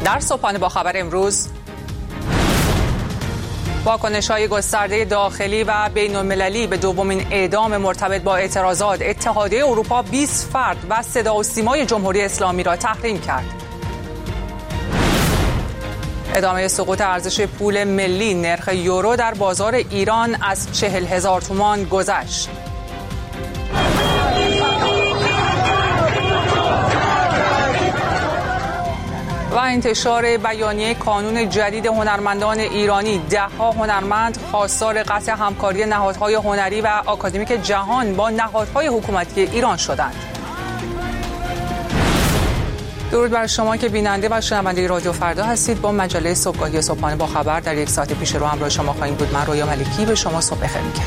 در صبحانه با خبر امروز، واکنش‌های گسترده داخلی و بین‌المللی به دومین اعدام مرتبط با اعتراضات. اتحادیه اروپا 20 فرد و صدا و سیمای جمهوری اسلامی را تحریم کرد. ادامه سقوط ارزش پول ملی، نرخ یورو در بازار ایران از 40,000 تومان گذشت. و انتشار بیانیه کانون جدید هنرمندان ایرانی. 10 هنرمند خواستار قطع همکاری نهادهای هنری و آکادمیک جهان با نهادهای حکومتی ایران شدند. درود بر شما که بیننده و شنونده رادیو فردا هستید. با مجله صبحگاهی صبحانه با خبر در یک ساعت پیش رو همراه شما خواهیم بود. من رویا ملکی به شما صبح بخیر میگم.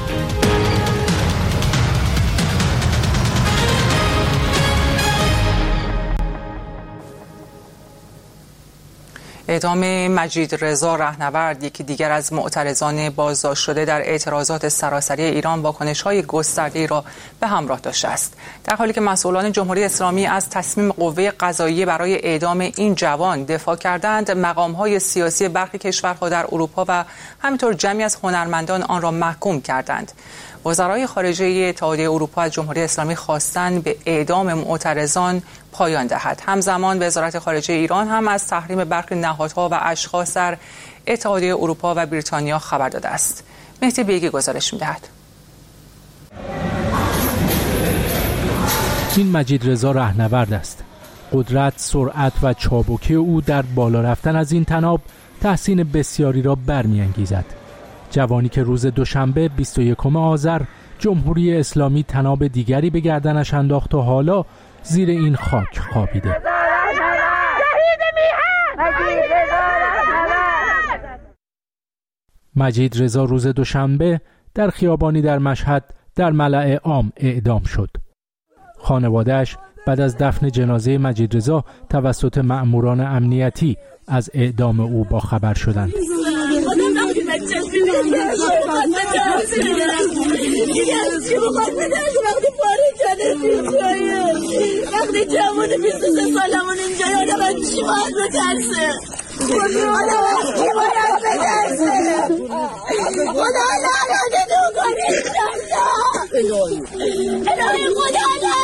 اعدام مجید رضا رهنورد، یکی دیگر از معترضان بازداشت شده در اعتراضات سراسری ایران، واکنش‌های گسترده‌ای را به همراه داشته است. در حالی که مسئولان جمهوری اسلامی از تصمیم قوه قضاییه برای اعدام این جوان دفاع کردند، مقام‌های سیاسی برخی کشورها در اروپا و همینطور جمعی از هنرمندان آن را محکوم کردند. وزرای خارجه اتحادیه اروپا از جمهوری اسلامی خواستند به اعدام معترضان پایان دهد. همزمان وزارت خارجه ایران هم از تحریم برخی نهادها و اشخاص در اتحادیه اروپا و بریتانیا خبر داده است. مهدی بیگی گزارش می‌دهد. این مجید رضا رهنورد است. قدرت، سرعت و چابکی او در بالا رفتن از این طناب تحسین بسیاری را برمی‌انگیزد. جوانی که روز دوشنبه 21 آذر جمهوری اسلامی طناب دیگری به گردنش انداخت و حالا زیر این خاک خوابیده. مجید رضا روز دوشنبه در خیابانی در مشهد در ملأ عام اعدام شد. خانواده‌اش بعد از دفن جنازه مجید رضا توسط مأموران امنیتی از اعدام او با خبر شدند. وقتی جوان 23 سالمون اینجا یادم چی باید بترسه؟ خدا لعنت تو کنه الهی خدا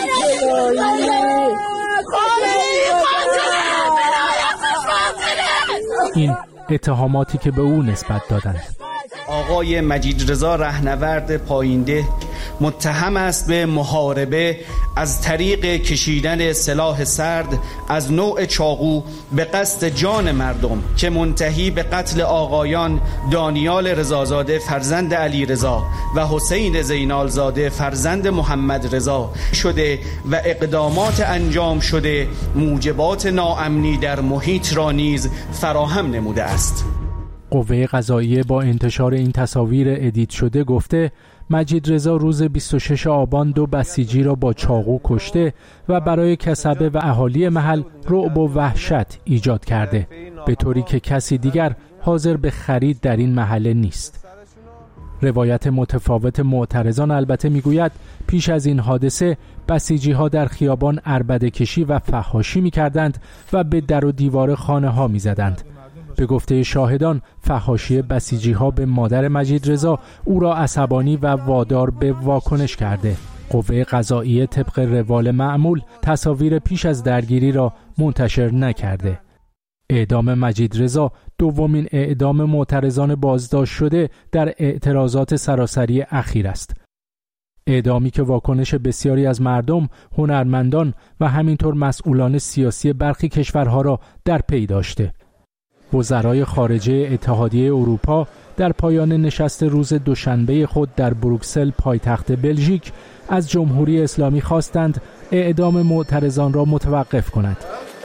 لعنت. این اتهاماتی که به او نسبت دادند. آقای مجید رضا رهنورد پایینده متهم است به محاربه از طریق کشیدن سلاح سرد از نوع چاقو به قصد جان مردم که منتهی به قتل آقایان دانیال رضازاده فرزند علی رضا و حسین زینالزاده فرزند محمد رضا شده و اقدامات انجام شده موجبات ناامنی در محیط را نیز فراهم نموده است. قوه قضاییه با انتشار این تصاویر ادیت شده گفته مجید رضا روز 26 آبان 2 بسیجی را با چاقو کشته و برای کسبه و اهالی محل رعب و وحشت ایجاد کرده، به طوری که کسی دیگر حاضر به خرید در این محله نیست. روایت متفاوت معترضان البته میگوید پیش از این حادثه بسیجی ها در خیابان عربده کشی و فحاشی میکردند و به در و دیوار خانه ها میزدند. به گفته شاهدان فحاشی بسیجی ها به مادر مجید رضا او را عصبانی و وادار به واکنش کرده. قوه قضاییه طبق روال معمول تصاویر پیش از درگیری را منتشر نکرده. اعدام مجید رضا دومین اعدام معترضان بازداشت شده در اعتراضات سراسری اخیر است. اعدامی که واکنش بسیاری از مردم، هنرمندان و همینطور مسئولان سیاسی برخی کشورها را در پی داشته. وزرای خارجه اتحادیه اروپا در پایان نشست روز دوشنبه خود در بروکسل پایتخت بلژیک از جمهوری اسلامی خواستند اعدام معترضان را متوقف کند.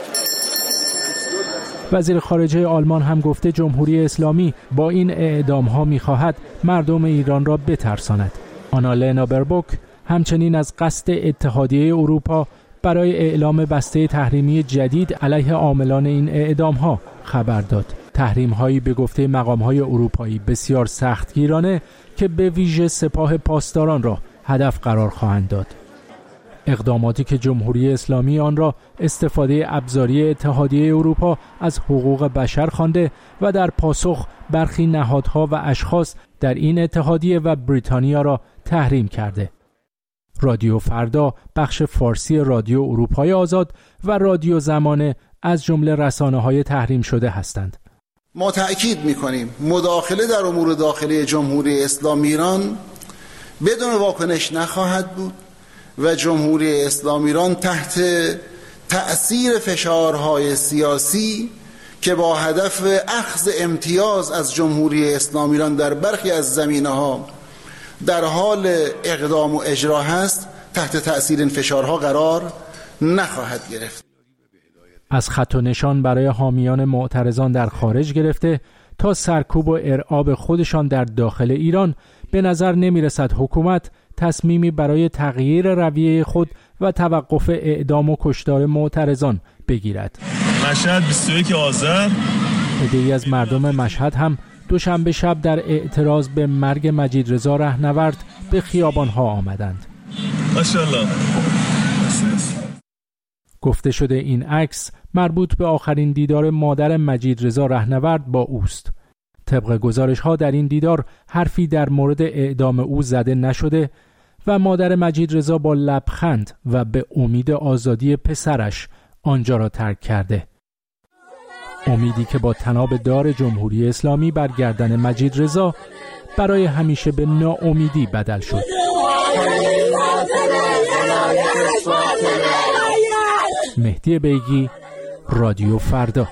وزیر خارجه آلمان هم گفته جمهوری اسلامی با این اعدام‌ها می‌خواهد مردم ایران را بترساند. آنالینا بربوک همچنین از قصد اتحادیه اروپا برای اعلام بسته تحریمی جدید علیه عاملان این اعدام‌ها خبر داد. تحریم‌هایی به گفته مقام‌های اروپایی بسیار سختگیرانه که به ویژه سپاه پاسداران را هدف قرار خواهند داد. اقداماتی که جمهوری اسلامی آن را استفاده ابزاری اتحادیه اروپا از حقوق بشر خوانده و در پاسخ برخی نهادها و اشخاص در این اتحادیه و بریتانیا را تحریم کرده. رادیو فردا، بخش فارسی رادیو اروپای آزاد و رادیو زمانه از جمله رسانه‌های تحریم شده هستند. ما تأکید می‌کنیم مداخله در امور داخلی جمهوری اسلامی ایران بدون واکنش نخواهد بود و جمهوری اسلامی ایران تحت تأثیر فشارهای سیاسی که با هدف اخذ امتیاز از جمهوری اسلامی ایران در برخی از زمینه‌ها در حال اقدام و اجرا هست، تحت تأثیر این فشارها قرار نخواهد گرفت. از خط و نشان برای حامیان معترضان در خارج گرفته تا سرکوب و ارعاب خودشان در داخل ایران، به نظر نمی‌رسد حکومت تصمیمی برای تغییر رویه خود و توقف اعدام و کشتار معترضان بگیرد. مشهد 21 آذر عده‌ای از مردم مشهد هم دوشنبه شب در اعتراض به مرگ مجید رضا رهنورد به خیابان‌ها آمدند. ماشاءالله. گفته شده این عکس مربوط به آخرین دیدار مادر مجید رضا رهنورد با اوست. طبق گزارش‌ها در این دیدار حرفی در مورد اعدام او زده نشده و مادر مجید رضا با لبخند و به امید آزادی پسرش آنجا را ترک کرده. امیدی که با طناب دار جمهوری اسلامی بر گردن مجید رضا برای همیشه به ناامیدی بدل شد. مهدی بیگی، رادیو فردا.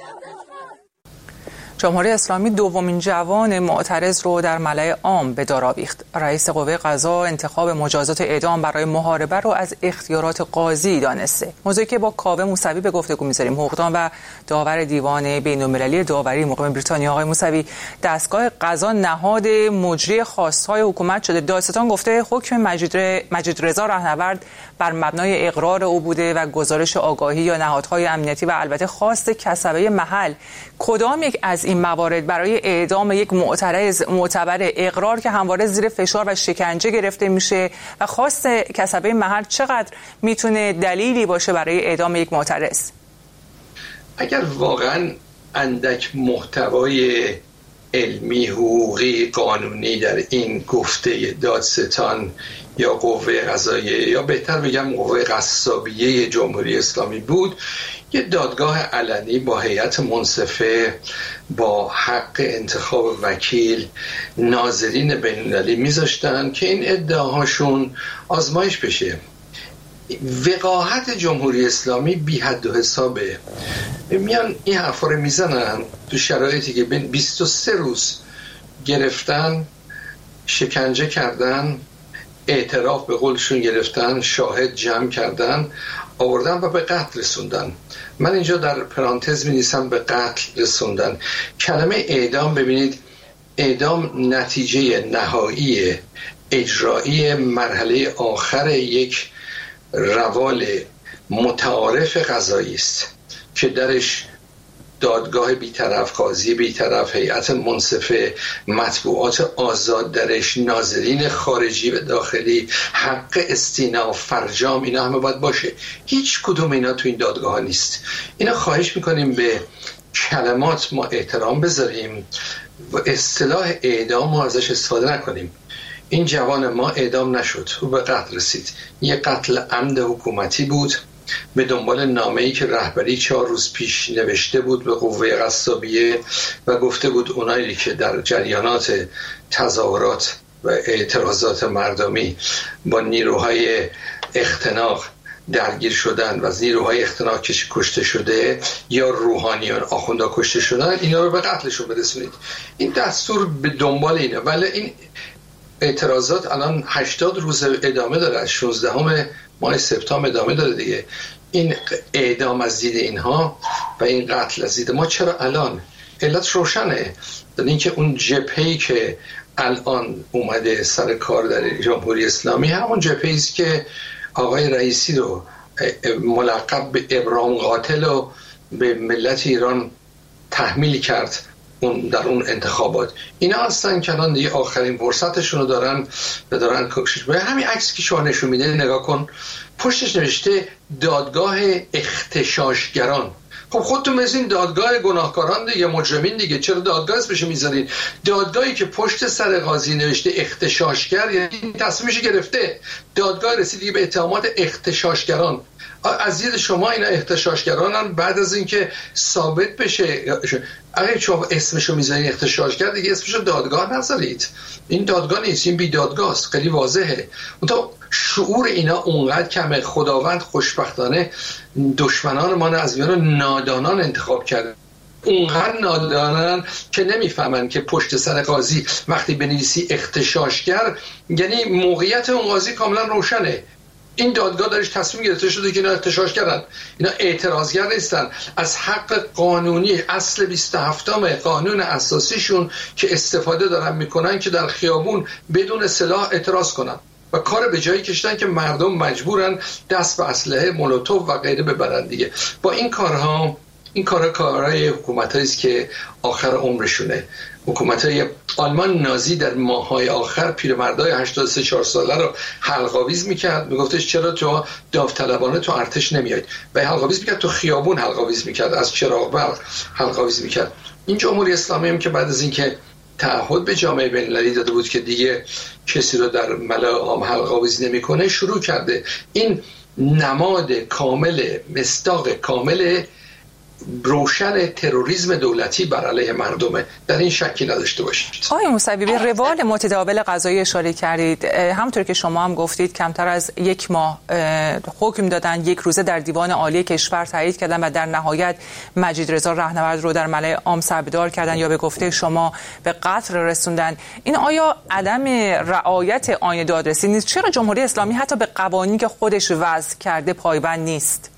جمهوری اسلامی دومین جوان معترض رو در ملأ عام به دار آویخت. رئیس قوه قضا انتخاب مجازات اعدام برای محاربه رو از اختیارات قاضی دانسته. موضوعی که با کاوه موسوی به گفتگو می‌ذاریم، حقوقدان و داور دیوان بین‌المللی داوری مقیم بریتانیا. آقای موسوی، دستگاه قضا نهاد مجری خواست‌های حکومت شده. دادستان گفته حکم مجید رضا رهنورد بر مبنای اقرار او بوده و گزارش آگاهی یا نهادهای امنیتی و البته خواست کسبه محل. کدام یک از این موارد برای اعدام یک معترض معتبر؟ اقرار که همواره زیر فشار و شکنجه گرفته میشه و خواست کسبه محل چقدر میتونه دلیلی باشه برای اعدام یک معترض؟ اگر واقعا اندک محتوای علمی، حقوقی، قانونی در این گفته دادستان یا قوه قضاییه یا بهتر بگم قوه قصابیه جمهوری اسلامی بود، یه دادگاه علنی با هیئت منصفه، با حق انتخاب وکیل، ناظرین بین‌المللی میذاشتن که این ادعاهاشون آزمایش بشه. وقاحت جمهوری اسلامی بی حد و حسابه. میان این حرفا رو میزنن تو شرایطی که 23 روز گرفتن، شکنجه کردن، اعتراف به قولشون گرفتن، شاهد جمع کردن، آوردن و به قتل رسوندن. من اینجا در پرانتز می‌نویسم به قتل رسوندن. کلمه اعدام، ببینید، اعدام نتیجه نهایی اجرایی مرحله آخر یک روال متعارف قضایی است که درش دادگاه بی‌طرف، قاضی بی‌طرف، هیئت منصفه، مطبوعات آزاد درش، ناظرین خارجی و داخلی، حق استیناف، فرجام، اینا همه باید باشه. هیچ کدوم اینا تو این دادگاه ها نیست. اینا خواهش میکنیم به کلمات ما احترام بذاریم و اصطلاح اعدام رو ازش استفاده نکنیم. این جوان ما اعدام نشد، او به قتل رسید. یه قتل عمد حکومتی بود به دنبال نامه‌ای که رهبری 4 روز پیش نوشته بود به قوه قصابیه و گفته بود اونایی که در جریانات تظاهرات و اعتراضات مردمی با نیروهای اختناق درگیر شدن و از نیروهای اختناق کشته شده یا روحانیان آخوندا کشته شدن، اینا رو به قتلشون برسونید. این دستور به دنبال اینه. ولی این اعتراضات الان 80 روز ادامه داره، از 16 ماه سپتامبر ادامه داره دیگه. این اعدام از دید اینها و این قتل از دید ما چرا الان؟ علت روشنه، در اینکه اون جبهه‌ای که الان اومده سر کار در جمهوری اسلامی همون جبهه‌ای است که آقای رئیسی رو ملقب به ابراهیم قاتل رو به ملت ایران تحمیل کرد در اون انتخابات. اینا هستن که الان دیگه آخرین فرصتشون رو دارن کوشش. به همین عکس که شما نشون میده نگاه کن، پشتش نوشته دادگاه اغتشاشگران. خب خودتون مثل دادگاه گناهکاران دیگه، مجرمین دیگه، چرا دادگاه اسمش میذارید؟ دادگاهی که پشت سر قاضی نوشته اغتشاشگر، یعنی تصمیمش گرفته. دادگاه رسید دیگه به اتهامات اغتشاشگران. از دید شما اینا اغتشاشگرانن بعد از اینکه ثابت بشه. اگه شما اسمشو میذارید اغتشاشگر دیگه اسمشو دادگاه نذارید. این دادگاه نیست، این بی دادگاه است. خیلی واضحه. اونتا شعور اینا اونقدر کمه. خداوند خوشبختانه دشمنان ما رو از میان نادانان انتخاب کرده. اونقدر نادانن که نمیفهمن که پشت سر قاضی وقتی بنویسی اغتشاشگر یعنی موقعیت اون قاضی کاملا روشنه. این دادگاه دارش تصمیم گرفته شده که اینا اغتشاش کردن، اینا اعتراضگر نیستن، از حق قانونی اصل 27 قانون اساسیشون که استفاده دارن میکنن که در خیابون بدون سلاح اعتراض کنن و کار به جایی کشیدن که مردم مجبورن دست به اسلحه مولوتوف و غیره ببرن دیگه. با این کارهای حکومتایی است که آخر عمرشونه. حکومت‌های آلمان نازی در ماه‌های آخر پیرمردای 83 ساله رو حلق‌آویز می‌کرد، میگفتش چرا تو داوطلبانه تو ارتش نمیاید؟ و حلق‌آویز می‌کرد، تو خیابون حلق‌آویز می‌کرد، از چراغ برق حلق‌آویز می‌کرد. این جمهوری اسلامی هم که بعد از اینکه تعهد به جامعه بین‌المللی داده بود که دیگه کسی رو در ملأ عام حلق‌آویز نمی‌کنه، شروع کرده. این نماد کامل، مصداق کامل روشن تروریسم دولتی بر علیه مردمه، در این شکی نداشته باشید. آقای موسوی به روال متداول قضایی اشاره کردید. همونطور که شما هم گفتید کمتر از یک ماه حکم دادن، یک روزه در دیوان عالی کشور تایید کردن و در نهایت مجید رضا رهنورد رو در ملأ عام سربدار کردن یا به گفته شما به قتل رسوندن. این آیا عدم رعایت آیین دادرسی نیست؟ چرا جمهوری اسلامی حتی به قوانینی که خودش وضع کرده پایبند نیست؟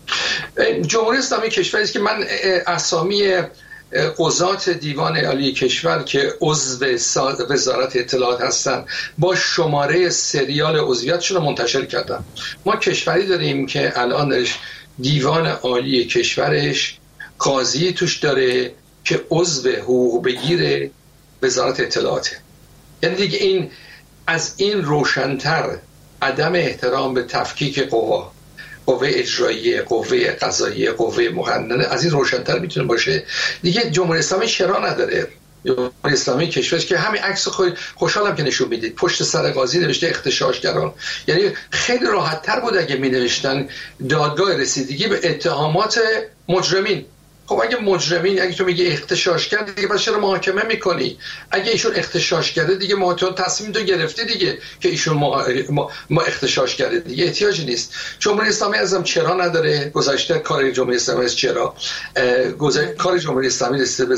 جمهوری اسلامی کشوری است که من اسامی قضات دیوان عالی کشور که عضو وزارت اطلاعات هستند با شماره سریال عضویتشون رو منتشر کردم. ما کشوری داریم که الان دیوان عالی کشورش قاضی توش داره که عضو حقوق بگیر وزارت اطلاعاته. یعنی دیگه این از این روشن‌تر عدم احترام به تفکیک قوا، قوه اجراییه، قوه قضاییه، قوه مقننه، از این روشن‌تر میتونه باشه دیگه. جمهوری اسلامی چرا نداره؟ جمهوری اسلامی کشوری که همین عکس خوشحالم که نشون میدید، پشت سر قاضی نوشته اغتشاشگران. یعنی خیلی راحت تر بود اگه می نوشتن دادگاه رسیدگی به اتهامات مجرمین. خب اگه مجرمین، اگه تو میگی اغتشاش کرده دیگه پس چرا محاکمه میکنی؟ اگه ایشون اغتشاش کرده دیگه تصمیم تو گرفته دیگه که ایشون ما اغتشاش کرده، دیگه احتیاجی نیست. جمهوری اسلامی ازم چرا نداره؟ گذشته کار جمهوری اسلامی از چرا؟ کار جمهوری اسلامی رسیده به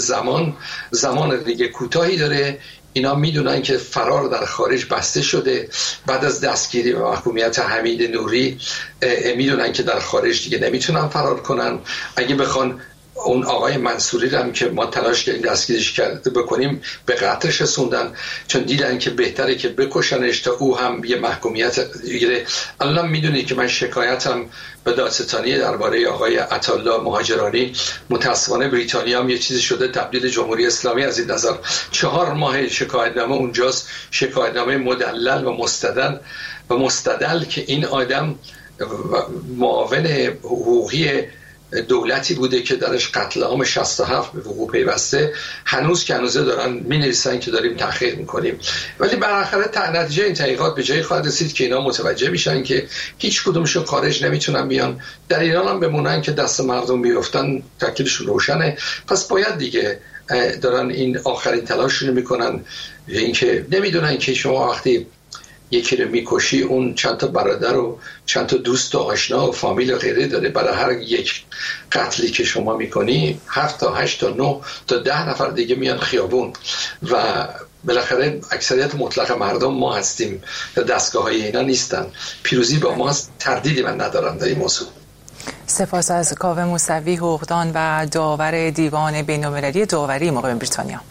زمان دیگه کوتاهی داره. اینا میدونن که فرار در خارج بسته شده بعد از دستگیری و محکومیت حمید نوری، میدونن که در خارج دیگه نمیتونن فرار کنن. اگه بخوان اون آقای منصوری رو هم که ما تلاش کردیم دستگیرش بکنیم به قتلش رسوندن، چون دیدن که بهتره که بکشنش تا او هم یه محکومیت بگیره. الان میدونید که من شکایتم به دادستانی درباره آقای عطاالله مهاجرانی، متاسفانه بریتانیا هم یه چیزی شده تبدیل جمهوری اسلامی از این نظر. 4 ماه شکایتنامه اونجاست، شکایتنامه مدلل و مستدل که این آدم معاون حقوقی دولتی بوده که درش قتل عام 67 به وقوع پیوسته، هنوز دارن می‌نویسن که داریم تحقیق میکنیم. ولی بالاخره نتیجه این تحقیقات به جایی خواهد رسید که اینا متوجه میشن که هیچ کدومشون خارج نمیتونن بیان، در ایران هم بمونن که دست مردم میافتن، تکلیفشون روشنه. پس باید دیگه دارن این آخرین تلاششون میکنن. اینکه نمیدونن که شما وقتی یکی رو میکشی اون چند تا برادر و چند تا دوست و آشنا و فامیل و غیره داره. برای هر یک قتلی که شما میکنی 7 تا 8 تا 9 تا 10 نفر دیگه میان خیابون و بالاخره اکثریت مطلق مردم ما هستیم، دستگاه های اینا نیستن. پیروزی با ماست، تردیدی من ندارم در این موضوع. سپاس از کاوه موسوی، حقوقدان و داور دیوان بین‌المللی داوری مقیم بریتانیا.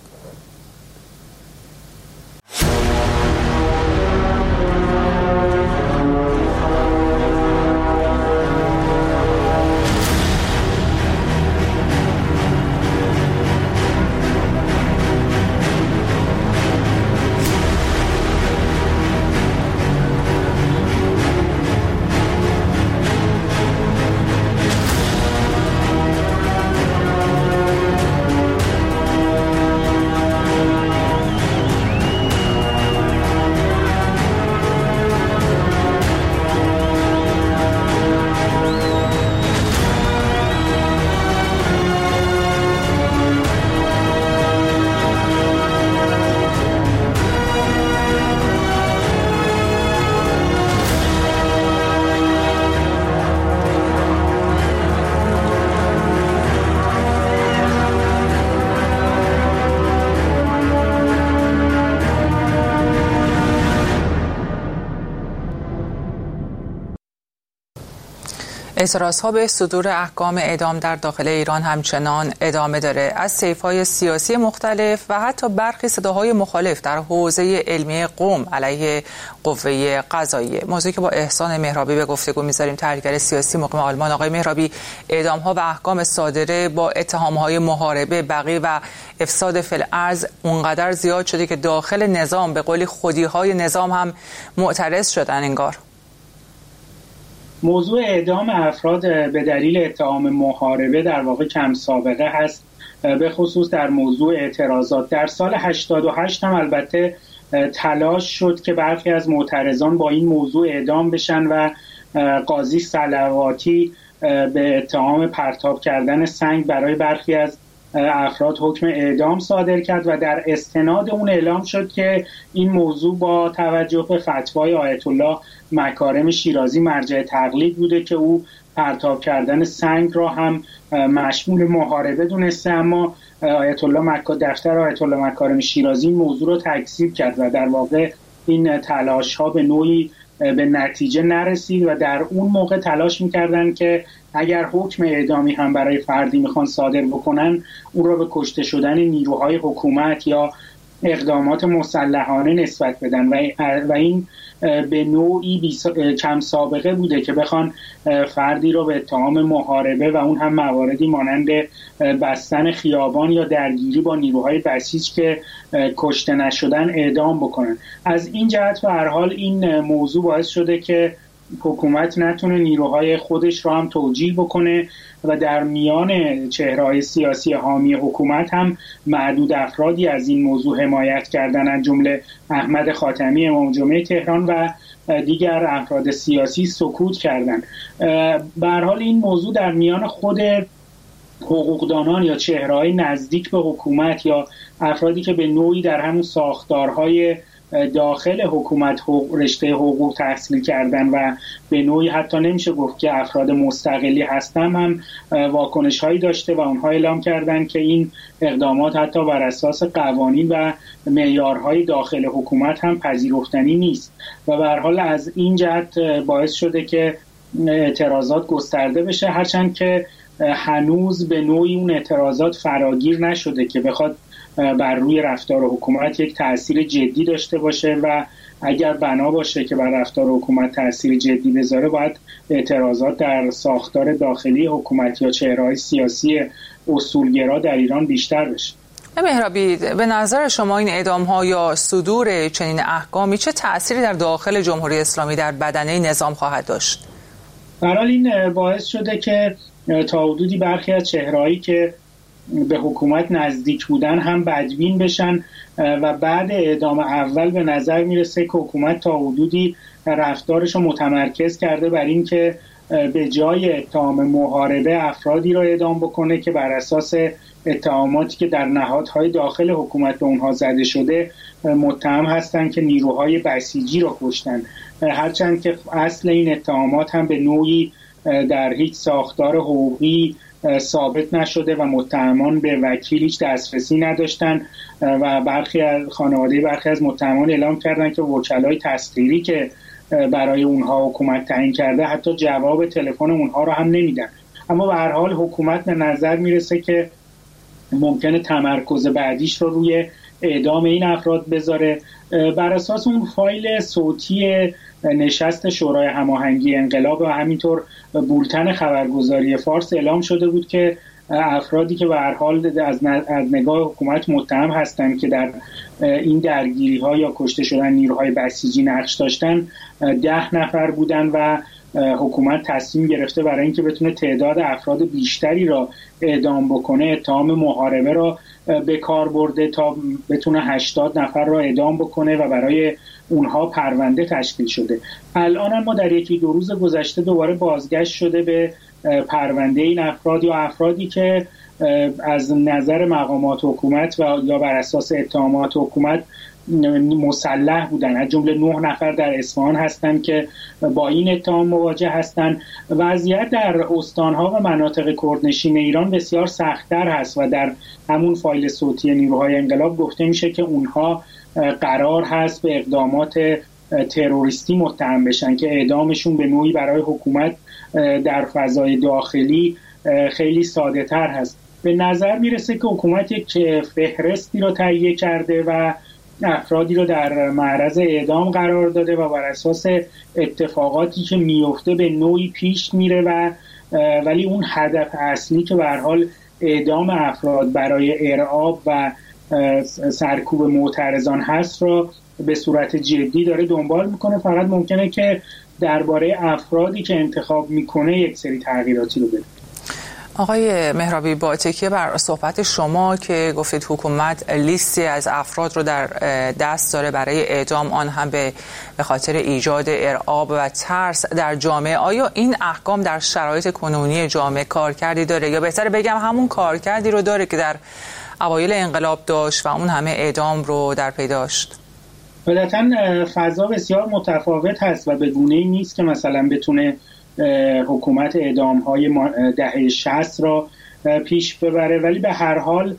اعتراضها به صدور احکام اعدام در داخل ایران همچنان ادامه داره. از طیف‌های سیاسی مختلف و حتی برخی صداهای مخالف در حوزه علمی قم علیه قوه قضاییه. موضوعی که با احسان مهرابی به گفتگو می‌ذاریم، تحلیلگر سیاسی مقیم آلمان. آقای مهرابی، اعدام‌ها و احکام صادره با اتهام‌های محاربه، بغی و افساد فی الارض اونقدر زیاد شده که داخل نظام به قولی خودی‌های نظام هم معترض شدن انگار. موضوع اعدام افراد به دلیل اتهام محاربه در واقع کم سابقه هست، به خصوص در موضوع اعتراضات. در سال 88 هم البته تلاش شد که برخی از معترضان با این موضوع اعدام بشن و قاضی صلواتی به اتهام پرتاب کردن سنگ برای برخی از افراد حکم اعدام صادر کرد و در استناد اون اعلام شد که این موضوع با توجه به فتوای آیت الله مکارم شیرازی مرجع تقلید بوده که او پرتاب کردن سنگ را هم مشمول محاربه دونسته، اما دفتر آیت الله مکارم شیرازی این موضوع را تکذیب کرد و در واقع این تلاش ها به نوعی به نتیجه نرسید و در اون موقع تلاش میکردن که اگر حکم اعدامی هم برای فردی میخوان صادر بکنن، اون را به کشته شدن نیروهای حکومت یا اقدامات مسلحانه نسبت بدن و این به نوعی کم سابقه بوده که بخوان فردی را به اتهام محاربه و اون هم مواردی مانند بستن خیابان یا درگیری با نیروهای بسیج که کشته نشدن اعدام بکنن. از این جهت به هر حال این موضوع باعث شده که حکومت نتونه نیروهای خودش را هم توجیه بکنه و در میان چهره‌های سیاسی حامی حکومت هم معدود افرادی از این موضوع حمایت کردن، از جمله احمد خاتمی امام جمعه تهران و دیگر افراد سیاسی سکوت کردند. به هر حال این موضوع در میان خود حقوقدانان یا چهره‌های نزدیک به حکومت یا افرادی که به نوعی در همون ساختارهای داخل حکومت رشته حقوق تحصیل کردن و به نوعی حتی نمیشه گفت که افراد مستقلی هستن، هم واکنش هایی داشته و اونها اعلام کردن که این اقدامات حتی بر اساس قوانین و معیارهای داخل حکومت هم پذیرفتنی نیست و به هر حال از این جهت باعث شده که اعتراضات گسترده بشه، هرچند که هنوز به نوعی اون اعتراضات فراگیر نشده که بخواد بر روی رفتار حکومت یک تأثیر جدی داشته باشه و اگر بنا باشه که بر رفتار حکومت تأثیر جدی بذاره، باید اعتراضات در ساختار داخلی حکومت یا چهره‌های سیاسی اصولگرا در ایران بیشتر بشه. مهرابی، به نظر شما این اعدام‌ها یا صدور چنین احکامی چه تأثیری در داخل جمهوری اسلامی در بدنه نظام خواهد داشت؟ برحال این باعث شده که تا حدودی برخی از چهرهایی که به حکومت نزدیک بودن هم بدبین بشن و بعد اعدام اول به نظر میرسه که حکومت تا حدودی رفتارش رو متمرکز کرده بر این که به جای اتهام محاربه افرادی را اعدام بکنه که بر اساس اتهاماتی که در نهادهای داخل حکومت به اونها زده شده متهم هستن که نیروهای بسیجی را کشتن، هرچند که اصل این اتهامات هم به نوعی در هیچ ساختار حقوقی ثابت نشده و متهمان به وکیل هیچ دسترسی نداشتن و برخی از متهمان اعلام کردن که وکلای تسخیری که برای اونها حکومت تعیین کرده حتی جواب تلفن اونها رو هم نمیدن. اما به هر حال حکومت به نظر میرسه که ممکنه تمرکز بعدیش رو روی اعدام این افراد بذاره. بر اساس اون فایل صوتی نشست شورای هماهنگی انقلاب و همینطور بولتن خبرگزاری فارس اعلام شده بود که افرادی که به هر حال از نگاه حکومت متهم هستند که در این درگیری‌ها یا کشته شدن نیروهای بسیجی نقش داشتن 10 نفر بودن و حکومت تصمیم گرفته برای اینکه بتونه تعداد افراد بیشتری را اعدام بکنه، اتهام محاربه را به کار برده تا بتونه 80 نفر را اعدام بکنه و برای اونها پرونده تشکیل شده. الان هم ما در 1-2 روز گذشته دوباره بازگشت شده به پرونده این افراد یا افرادی که از نظر مقامات حکومت و یا بر اساس اتهامات حکومت مسلح بودن. از جمله 9 نفر در اصفهان هستند که با این اتهام مواجه هستند. وضعیت در استانها و مناطق کردنشین ایران بسیار سخت‌تر هست و در همون فایل صوتی نیروهای انقلاب گفته میشه که اونها قرار هست به اقدامات تروریستی متهم بشن که اعدامشون به نوعی برای حکومت در فضای داخلی خیلی ساده تر هست. به نظر میرسه که حکومت یک فهرستی رو تهیه کرده و افرادی رو در معرض اعدام قرار داده و بر اساس اتفاقاتی که میفته به نوعی پیش میره ولی اون هدف اصلی که به هر حال اعدام افراد برای ارعاب و سرکوب معترضان هست رو به صورت جدی داره دنبال میکنه. فقط ممکنه که درباره افرادی که انتخاب میکنه یک سری تغییراتی رو بده. آقای مهرابی، با تکیه بر صحبت شما که گفتید حکومت لیستی از افراد رو در دست داره برای اعدام، آن هم به خاطر ایجاد ارعاب و ترس در جامعه، آیا این احکام در شرایط کنونی جامعه کارکردی داره، یا بهتر بگم همون کارکردی رو داره که در اوایل انقلاب داشت و اون همه اعدام رو در پی داشت؟ البته فضا بسیار متفاوت هست و به گونه‌ای نیست که مثلا بتونه حکومت اعدام‌های دهه 60 را پیش ببره، ولی به هر حال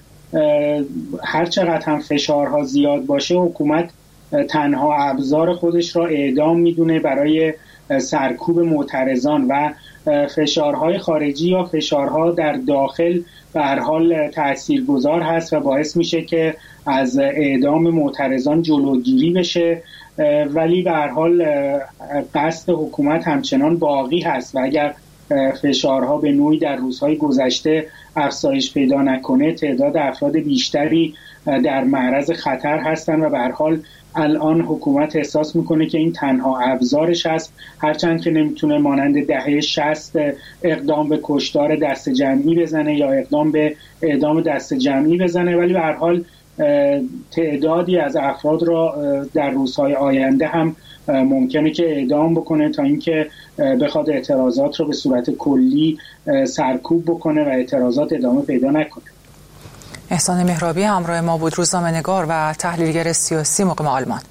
هر چقدر هم فشارها زیاد باشه حکومت تنها ابزار خودش را اعدام میدونه برای سرکوب معترضان و فشارهای خارجی یا فشارها در داخل به هر حال تاثیرگذار هست و باعث میشه که از اعدام معترضان جلوگیری بشه، ولی به هر حال قصد حکومت همچنان باقی هست و اگر فشارها به نوعی در روزهای گذشته افزایش پیدا نکنه تعداد افراد بیشتری در معرض خطر هستن و به هر حال الان حکومت احساس میکنه که این تنها ابزارش هست، هرچند که نمیتونه مانند دهه 60 اقدام به کشتار دست جمعی بزنه یا اقدام به اعدام دست جمعی بزنه، ولی به هر حال تعدادی از افراد را در روزهای آینده هم ممکنه که اعدام بکنه تا اینکه بخواد اعتراضات رو به صورت کلی سرکوب بکنه و اعتراضات ادامه پیدا نکنه. احسان مهرابی همراه ما بود، روزنامه‌نگار و تحلیلگر سیاسی مقیم آلمان.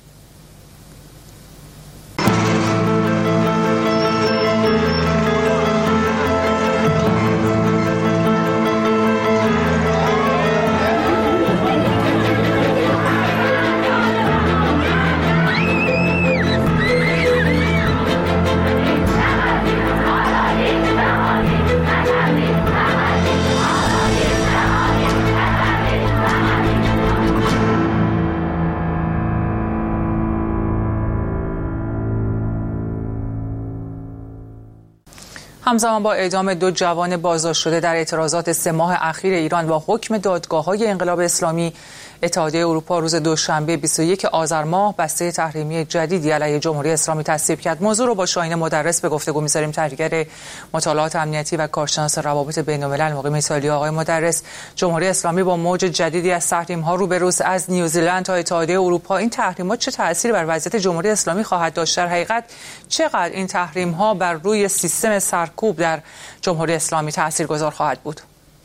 همزمان با اعدام 2 جوان بازداشت شده در اعتراضات 3 ماه اخیر ایران و حکم دادگاه‌های انقلاب اسلامی، اتحادیه اروپا روز دوشنبه 21 آذر ماه بسته تحریمی جدیدی علیه جمهوری اسلامی تصویب کرد. موضوع رو با شاهین مدرس به گفتگو می‌ذاریم، تحلیلگر مطالعات امنیتی و کارشناس روابط بین‌الملل مقیم ایتالیا. آقای مدرس، جمهوری اسلامی با موج جدیدی از تحریم‌ها روبروست، از نیوزیلند تا اتحادیه اروپا. این تحریم‌ها چه تأثیری بر وضعیت جمهوری اسلامی خواهد داشت؟ در حقیقت چقدر این تحریم‌ها بر روی سیستم سرکوب در جمهوری اسلامی تاثیرگذار خواهد بود؟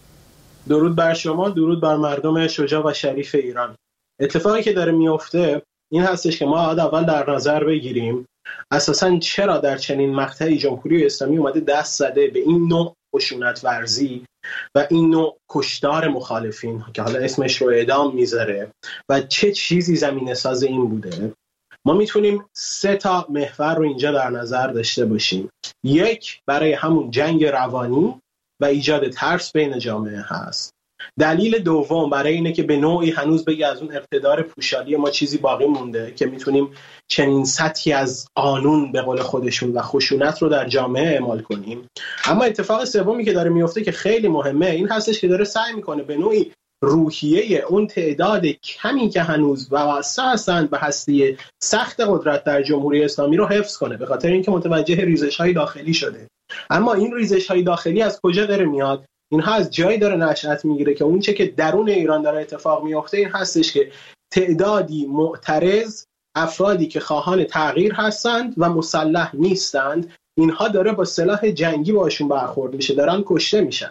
درود بر شما، درود بر مردم شجاع و شریف ایران. اتفاقی که داره میفته این هستش که ما اول در نظر بگیریم اساساً چرا در چنین مقطعی جمهوری اسلامی اومده دست زده به این نوع خشونت ورزی و این نوع کشتار مخالفین که حالا اسمش رو اعدام میذاره و چه چیزی زمینه ساز این بوده. ما میتونیم 3 تا محور رو اینجا در نظر داشته باشیم. یک، برای همون جنگ روانی و ایجاد ترس بین جامعه هست. دلیل دوم برای اینه که به نوعی هنوز بگه از اون اقتدار پوشالی ما چیزی باقی مونده که میتونیم چنین سطحی از قانون به قول خودشون و خشونت رو در جامعه اعمال کنیم. اما اتفاق سومی که داره میفته که خیلی مهمه این هستش که داره سعی میکنه به نوعی روحیه اون تعداد کمی که هنوز وابسته هستند به هستی سخت قدرت در جمهوری اسلامی رو حفظ کنه، به خاطر اینکه متوجه ریزش‌های داخلی شده. اما این ریزش‌های داخلی از کجا داره میاد؟ اینها از جایی داره نشأت میگیره که اون چه که درون ایران داره اتفاق میفته این هستش که تعدادی معترض، افرادی که خواهان تغییر هستند و مسلح نیستند، اینها داره با سلاح جنگی باشون برخورد میشه، دارن کشته میشن.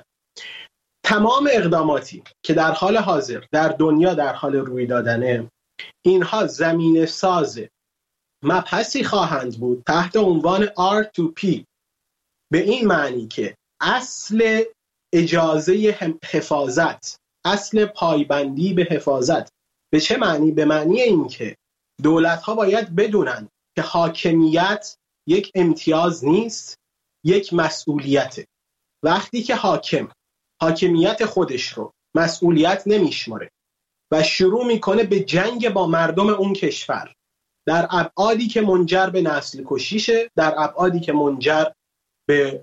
تمام اقداماتی که در حال حاضر در دنیا در حال روی دادنه، اینها زمینه ساز مبحثی خواهند بود تحت عنوان R2P، به این معنی که اصل اجازه حفاظت، اصل پایبندی به حفاظت. به چه معنی؟ به معنی این که دولت‌ها باید بدونن که حاکمیت یک امتیاز نیست، یک مسئولیته. وقتی که حاکمیت خودش رو مسئولیت نمیشماره و شروع میکنه به جنگ با مردم اون کشور در ابعادی که منجر به نسل کشیشه، در ابعادی که منجر به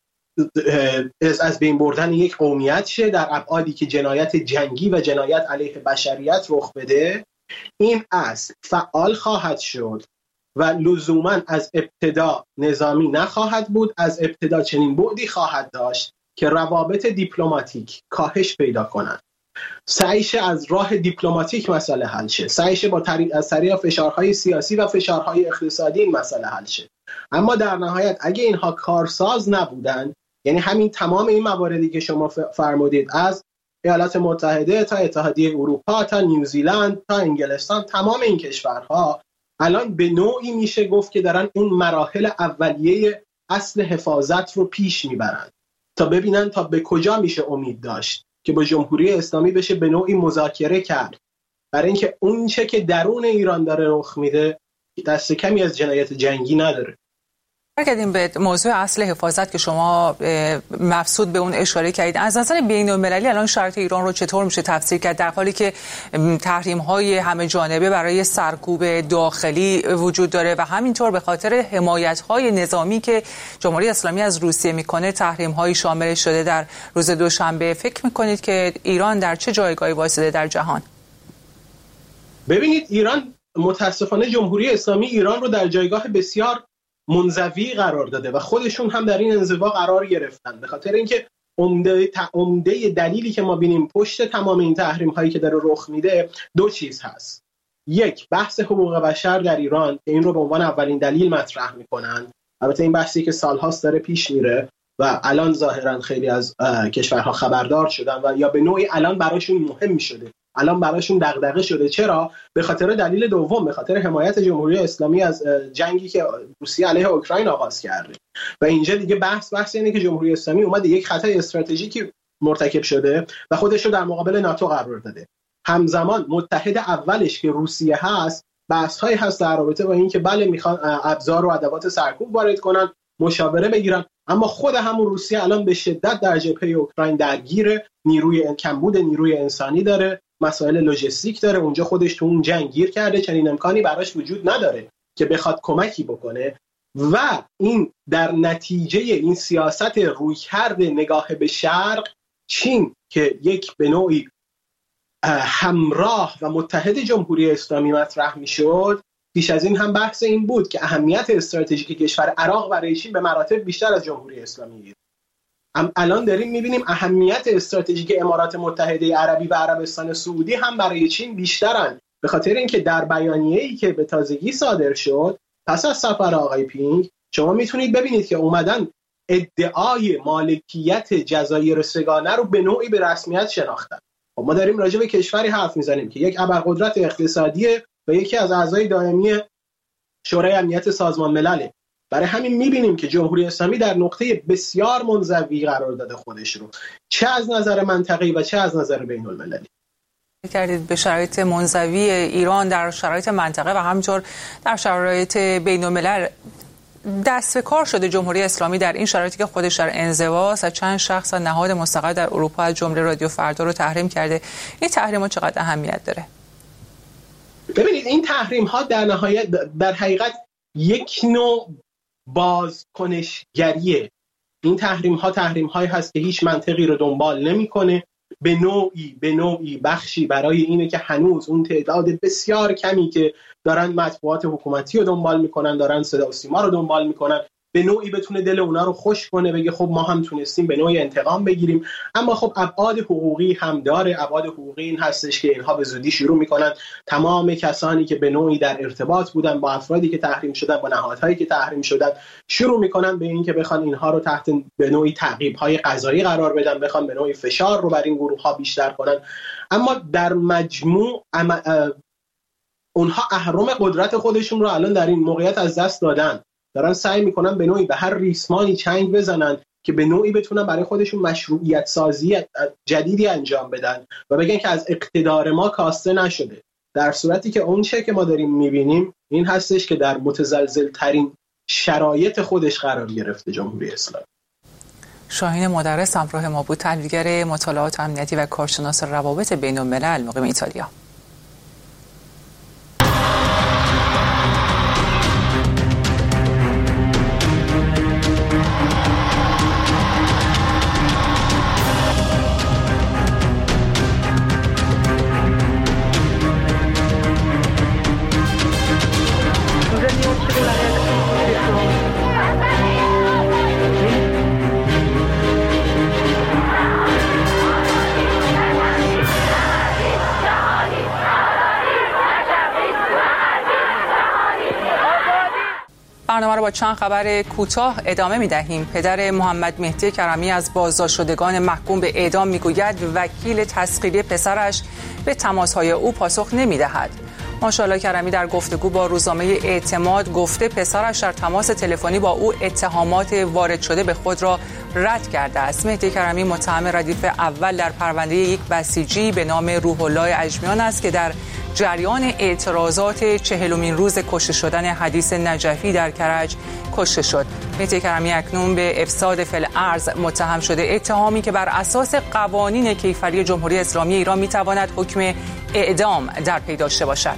از بین بردن یک قومیت شه، در ابعادی که جنایت جنگی و جنایت علیه بشریت رخ بده، این اصل فعال خواهد شد و لزوما از ابتدا نظامی نخواهد بود، از ابتدا چنین بعدی خواهد داشت که روابط دیپلماتیک کاهش پیدا کنند. سعیش از راه دیپلماتیک مسئله حل شه، سعیش از طریق فشارهای سیاسی و فشارهای اقتصادی این مسئله حل شه. اما در نهایت اگه اینها کارساز نبودن، یعنی همین تمام این مواردی که شما فرمودید، از ایالات متحده تا اتحادیه اروپا تا نیوزیلند تا انگلستان، تمام این کشورها الان به نوعی میشه گفت که دارن اون مراحل اولیه اصل حفاظت رو پیش میبرن تا ببینن تا به کجا میشه امید داشت که با جمهوری اسلامی بشه به نوعی مذاکره کرد، برای اینکه اون چه که درون ایران داره رخ میده دست کمی از جنایت جنگی نداره. برگردیم به موضوع اصل حفاظت که شما مفصود به اون اشاره کردید. از نظر بین‌المللی الان شرایط ایران رو چطور میشه تفسیر کرد، در حالی که تحریم‌های همه جانبه برای سرکوب داخلی وجود داره و همینطور به خاطر حمایت‌های نظامی که جمهوری اسلامی از روسیه میکنه تحریم‌های شامل شده در روز دوشنبه؟ فکر میکنید که ایران در چه جایگاهی وایساده در جهان؟ ببینید، ایران متاسفانه جمهوری اسلامی ایران رو در جایگاه بسیار منزوی قرار داده و خودشون هم در این انزوا قرار گرفتن، به خاطر اینکه عمده دلیلی که ما بینیم پشت تمام این تحریم هایی که داره رخ میده دو چیز هست. یک، بحث حقوق بشر در ایران که این رو به عنوان اولین دلیل مطرح میکنن. البته این بحثی که سالهاست داره پیش میره و الان ظاهرا خیلی از کشورها خبردار شدن و یا به نوعی الان براشون مهم شده، الان براشون دغدغه شده. چرا؟ به خاطر دلیل دوم، به خاطر حمایت جمهوری اسلامی از جنگی که روسیه علیه اوکراین آغاز کرده. و اینجا دیگه بحث اینه که جمهوری اسلامی اومده یک خطای استراتژیکی مرتکب شده و خودش رو در مقابل ناتو قرار داده. همزمان متحد اولش که روسیه هست، بحث‌هایی هست در رابطه با اینکه بله میخوان ابزار و ادوات سرکوب وارد کنن، مشاوره بگیرن، اما خود همون روسیه الان به شدت در جبهه اوکراین درگیره، کمبود نیروی انسانی داره، مسائل لوجستیک داره، اونجا خودش تو اون جنگ گیر کرده، چنین امکانی براش وجود نداره که بخواد کمکی بکنه. و این در نتیجه این سیاست رویکرد نگاه به شرق، چین که یک به نوعی همراه و متحد جمهوری اسلامی مطرح میشد، پیش از این هم بحث این بود که اهمیت استراتژیک کشور عراق برای چین به مراتب بیشتر از جمهوری اسلامی. الان داریم میبینیم اهمیت استراتژیک امارات متحده عربی و عربستان سعودی هم برای چین بیشترن، به خاطر اینکه در بیانیه‌ای که به تازگی صادر شد پس از سفر آقای پینگ، شما میتونید ببینید که اومدن ادعای مالکیت جزایر سگانه رو به نوعی به رسمیت شناختن. ما داریم راجع به کشوری حرف میزنیم که یک ابرقدرت اقتصادی و یکی از اعضای دائمی شورای امنیت سازمان ملله. برای همین میبینیم که جمهوری اسلامی در نقطه بسیار منزوی قرار داده خودش رو، چه از نظر منطقه‌ای و چه از نظر بین المللی. کردید به شرایط منزوی ایران در شرایط منطقه و همینطور در شرایط بین الملل. دست به کار شده جمهوری اسلامی در این شرایطی که خودش در انزواست و چند شخص و نهاد مستقل در اروپا از جمله رادیو فردا رو تحریم کرده. این تحریم‌ها چقدر اهمیت داره؟ ببینید، این تحریم‌ها در نهایت در حقیقت یک نوع بازکنشگریه. این تحریم‌هایی هست که هیچ منطقی رو دنبال نمی‌کنه، به نوعی بخشی برای اینه که هنوز اون تعداد بسیار کمی که دارن مطبوعات حکومتی رو دنبال میکنن، دارن صدا و سیما رو دنبال میکنن، به نوعی بتونه دل اونا رو خوش کنه، بگه خب ما هم تونستیم به نوعی انتقام بگیریم. اما خب ابعاد حقوقی هم داره. ابعاد حقوقی این هستش که اینها به زودی شروع میکنن تمام کسانی که به نوعی در ارتباط بودن با افرادی که تحریم شدن، با نهادهایی که تحریم شدن، شروع میکنن به این که بخوان اینها رو تحت به نوعی تعقیب‌های قضایی قرار بدن، بخوان به نوعی فشار رو بر این گروه‌ها بیشتر کنن. اما در مجموع اونها اهرم قدرت خودشون رو الان در این موقعیت از دست دادن، دارن سعی میکنن به نوعی به هر ریسمانی چنگ بزنن که به نوعی بتونن برای خودشون مشروعیت سازی جدیدی انجام بدن و بگن که از اقتدار ما کاسته نشده. در صورتی که اون چه که ما داریم میبینیم این هستش که در متزلزل ترین شرایط خودش قرار گرفته جمهوری اسلامی. شاهین مدرس همراه ما بود، تحلیلگر مطالعات امنیتی و کارشناس روابط بین الملل مقیم ایتالیا. برنامه رو با چند خبر کوتاه ادامه می‌دهیم. پدر محمد مهدی کرمی از بازداشت شدگان محکوم به اعدام میگوید وکیل تسخیری پسرش به تماس‌های او پاسخ نمی‌دهد. ماشاءالله کرمی در گفتگو با روزنامه اعتماد گفته پسرش در تماس تلفنی با او اتهامات وارد شده به خود را رد کرده است. مهدی کرمی متهم ردیف اول در پرونده یک بسیجی به نام روح الله اجمیان است که در جریان اعتراضات 40مین روز کشته شدن حدیث نجفی در کرج کشته شد. مهدی کرمی اکنون به افساد فی‌الارض متهم شده، اتهامی که بر اساس قوانین کیفری جمهوری اسلامی ایران میتواند حکم اعدام در پی داشته باشد.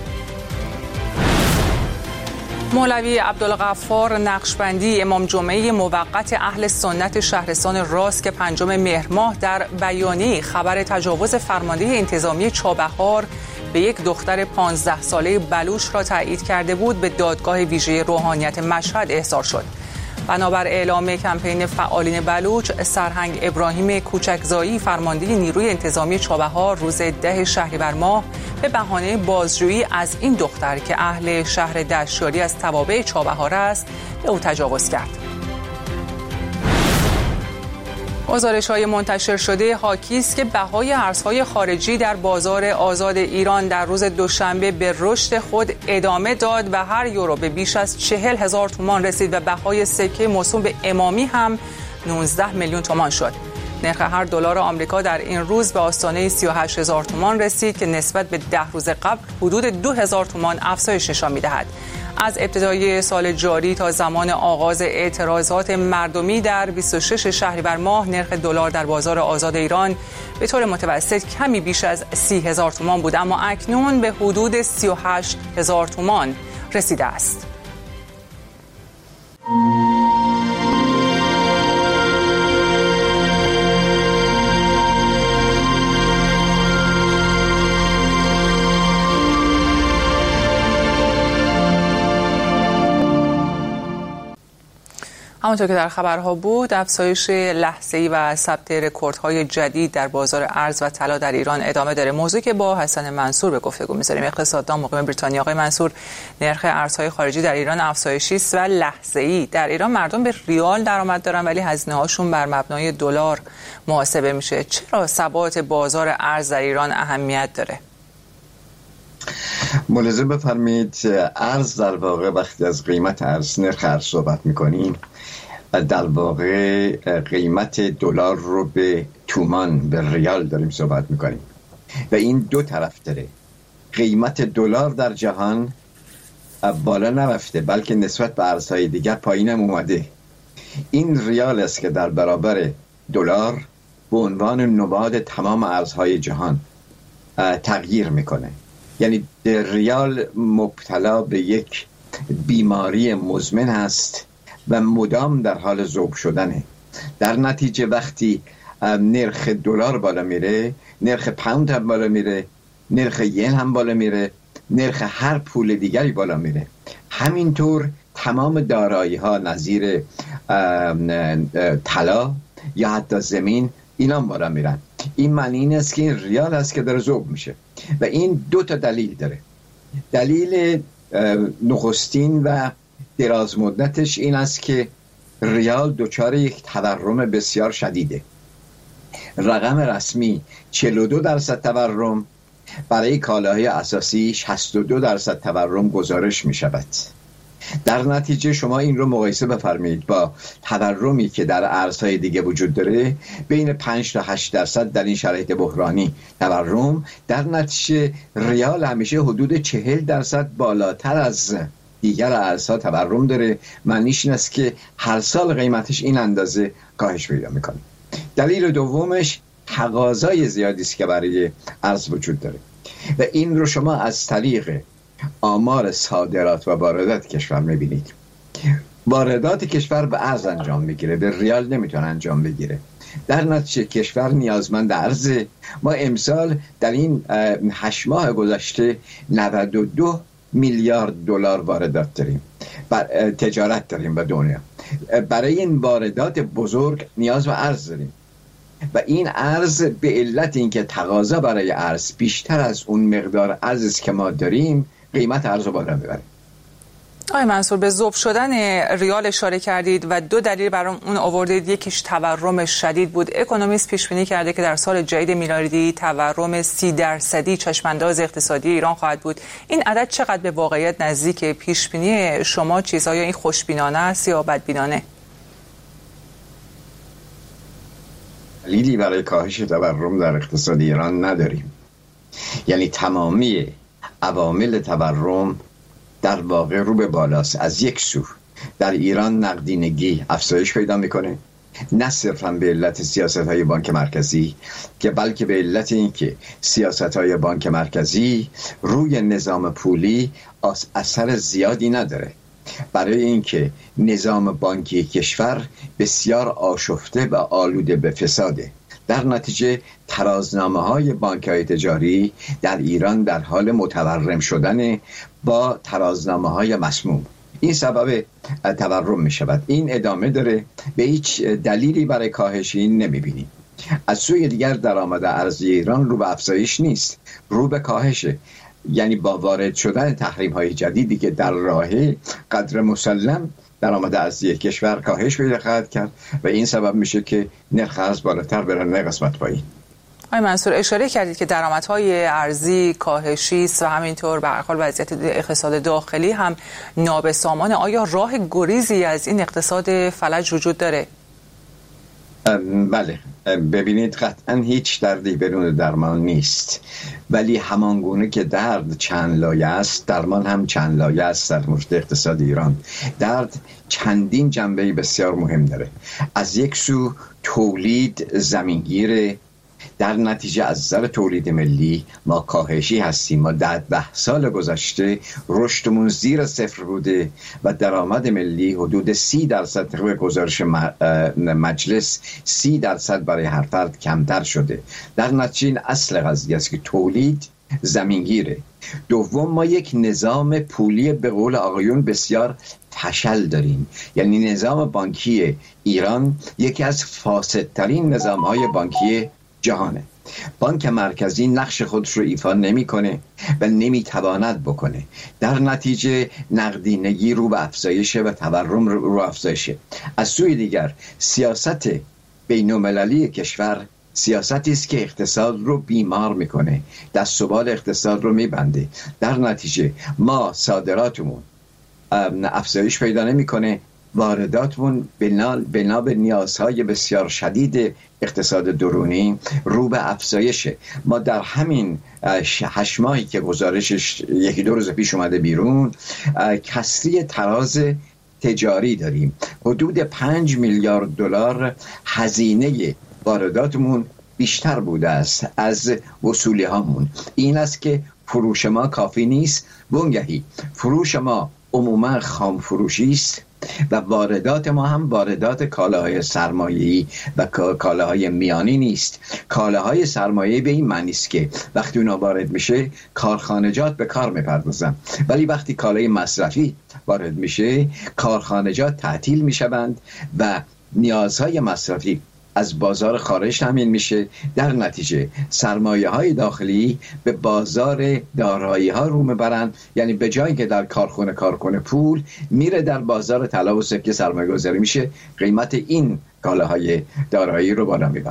مولوی عبدالغفار نقشبندی امام جمعه موقت اهل سنت شهرستان راست که 5 مهر ماه در بیانیه خبر تجاوز فرمانده انتظامی چابهار به یک دختر 15 ساله بلوچ را تایید کرده بود به دادگاه ویژه روحانیت مشهد احضار شد. بنابر اعلام کمپین فعالین بلوچ، سرهنگ ابراهیم کوچکزایی فرمانده نیروی انتظامی چابهار روز 10 شهریور ماه به بهانه بازجویی از این دختر که اهل شهر دشیاری از توابع چابهار است به او تجاوز کرد. گزارش‌های منتشر شده حاکی است که بهای ارزهای خارجی در بازار آزاد ایران در روز دوشنبه به رشد خود ادامه داد و هر یورو به بیش از 40,000 تومان رسید و بهای سکه موسوم به امامی هم 19 میلیون تومان شد. نرخ هر دلار آمریکا در این روز به آستانه 38,000 تومان رسید که نسبت به 10 روز قبل حدود 2,000 تومان افزایش نشان می‌دهد. از ابتدای سال جاری تا زمان آغاز اعتراضات مردمی در 26 شهریور ماه نرخ دلار در بازار آزاد ایران به طور متوسط کمی بیش از 30,000 تومان بود، اما اکنون به حدود 38,000 تومان رسیده است. همونطور که در خبرها بود، افزایش لحظه‌ای و ثبت رکوردهای جدید در بازار ارز و طلا در ایران ادامه داره. موضوعی که با حسن منصور به گفتگو می‌ذاریم، اقتصاددان مقیم بریتانیا. آقای منصور، نرخ ارزهای خارجی در ایران افزایشی است و لحظه‌ای. در ایران مردم به ریال درآمد دارن ولی هزینه‌هاشون بر مبنای دلار محاسبه میشه. چرا ثبات بازار ارز در ایران اهمیت داره؟ ملاحظه بفرمایید، ارز در واقع وقتی از قیمت ارز، نرخ ارز صحبت می‌کنیم، در واقع قیمت دلار رو به تومان، به ریال داریم صحبت میکنیم و این دو طرف داره. قیمت دلار در جهان بالا نرفته بلکه نسبت به ارزهای دیگر پایین اومده. این ریال است که در برابر دلار به عنوان نماد تمام ارزهای جهان تغییر میکنه. یعنی ریال مبتلا به یک بیماری مزمن هست و مدام در حال ذوب شدنه. در نتیجه وقتی نرخ دلار بالا میره، نرخ پوند هم بالا میره، نرخ ین هم بالا میره، نرخ هر پول دیگری بالا میره. همینطور تمام دارایی ها نظیر طلا یا حتی زمین اینا بالا میرن. این معنی این است که این ریال است که داره ذوب میشه و این دو تا دلیل داره. دلیل نخستین و دراز مدتش این است که ریال دچار یک تورم بسیار شدیده. رقم رسمی 42% تورم، برای کالاهای اساسی 62% تورم گزارش می شود. در نتیجه شما این رو مقایسه بفرمایید با تورمی که در ارزهای دیگه وجود داره، بین 5 تا 8% در این شرایط بحرانی تورم، در نتیجه ریال همیشه حدود 40% بالاتر از دیگر ارزها تورم داره. معنیش این است که هر سال قیمتش این اندازه کاهش پیدا میکنه. دلیل دومش تقاضای زیادی است که برای ارز وجود داره و این رو شما از طریق آمار صادرات و واردات کشور میبینید. واردات کشور به ارز انجام میگیره، به ریال نمیتونه انجام بگیره. در نتیجه کشور نیازمند ارزه. ما امسال در این 8 ماه گذشته 92 میلیارد دلار واردات داریم، تجارت داریم به دنیا. برای این واردات بزرگ نیاز به ارز داریم و این ارز به علت اینکه تقاضا برای ارز بیشتر از اون مقدار ارزی که ما داریم، قیمت ارز رو بالا میبره. آقای منصور، به ذوب شدن ریال اشاره کردید و 2 دلیل برای اون آوردید. یکیش تورم شدید بود. اکونومیست پیش بینی کرده که در سال جدید میلادی تورم 30% چشمانداز اقتصادی ایران خواهد بود. این عدد چقدر به واقعیت نزدیک؟ پیش بینی شما چیزهای این خوشبینانه است یا بدبینانه؟ دلیلی برای کاهش تورم در اقتصاد ایران نداریم. یعنی تمامی عوامل تورم در واقع رو به بالاست. از یک سو در ایران نقدینگی افزایش پیدا میکنه، نه صرفا به علت سیاست‌های بانک مرکزی، که بلکه به علت اینکه سیاست‌های بانک مرکزی روی نظام پولی اثر زیادی نداره، برای اینکه نظام بانکی کشور بسیار آشفته و آلوده به فساده. در نتیجه ترازنامه‌های بانک‌های تجاری در ایران در حال متورم شدن با ترازنامه‌های مسموم. این سبب تورم می‌شود. این ادامه داره، به هیچ دلیلی برای کاهش این نمی‌بینیم. از سوی دیگر درآمد ارزی ایران رو به افزایش نیست، رو به کاهشه. یعنی با وارد شدن تحریم‌های جدیدی که در راهه، قدر مسلم درآمد ارزی کشور کاهش پیدا خواهد کرد و این سبب میشه که نرخ ارز بالاتر بره، نه قسمت پایین. آقای منصور، اشاره کردید که درآمدهای ارزی کاهشی است و همینطور به هر حال وضعیت اقتصاد داخلی هم نابسامانه. آیا راه گریزی از این اقتصاد فلج وجود داره؟ بله، ببینید قطعا هیچ دردی بدون درمان نیست، ولی همانگونه که درد چند لایه است، درمان هم چند لایه است. در مورد اقتصاد ایران درد چندین جنبه بسیار مهم داره. از یک سو تولید زمینگیره، در نتیجه از نظر تولید ملی ما کاهشی هستیم. ما در 10 سال گذشته رشدمون زیر 0 بوده و درآمد ملی حدود 30% طبق گزارش مجلس 30% برای هر فرد کمتر شده. در نتیجه این اصل قضیه است که تولید زمینگیره. دوم، ما یک نظام پولی به قول آقایون بسیار فشل داریم. یعنی نظام بانکی ایران یکی از فاسدترین نظام‌های بانکی جهانه. بانک مرکزی نقش خودش رو ایفا نمی‌کنه و نمی‌تواند بکنه. در نتیجه نقدینگی رو به افزایشه و تورم رو افزایشه. از سوی دیگر سیاست بین‌المللی کشور سیاستی است که اقتصاد رو بیمار میکنه، دست و بال اقتصاد رو میبنده. در نتیجه ما صادراتمون افزایش پیدا نمیکنه، وارداتمون بنا به نیازهای بسیار شدید اقتصاد درونی رو به افزایشه. ما در همین 8 ماهی که گزارشش 1-2 روز پیش اومده بیرون، کسری تراز تجاری داریم. حدود 5 میلیارد دلار هزینه وارداتمون بیشتر بوده است از وصولی هامون. این است که فروش ما کافی نیست، بنگهی فروش ما عموما خام فروشی است و واردات ما هم واردات کالاهای سرمایه‌ای و کالاهای میانی نیست. کالاهای سرمایه‌ای به این معنی است که وقتی اونا وارد میشه کارخانجات به کار میپردازن، ولی وقتی کالای مصرفی وارد میشه کارخانجات تعطیل میشوند و نیازهای مصرفی از بازار خارج تامین میشه. در نتیجه سرمایه‌های داخلی به بازار دارایی‌ها رو میبرن، یعنی به جایی که در کارخونه پول میره در بازار طلا و سکه سرمایه‌گذاری میشه، قیمت این کالاهای دارایی رو بالا میبره.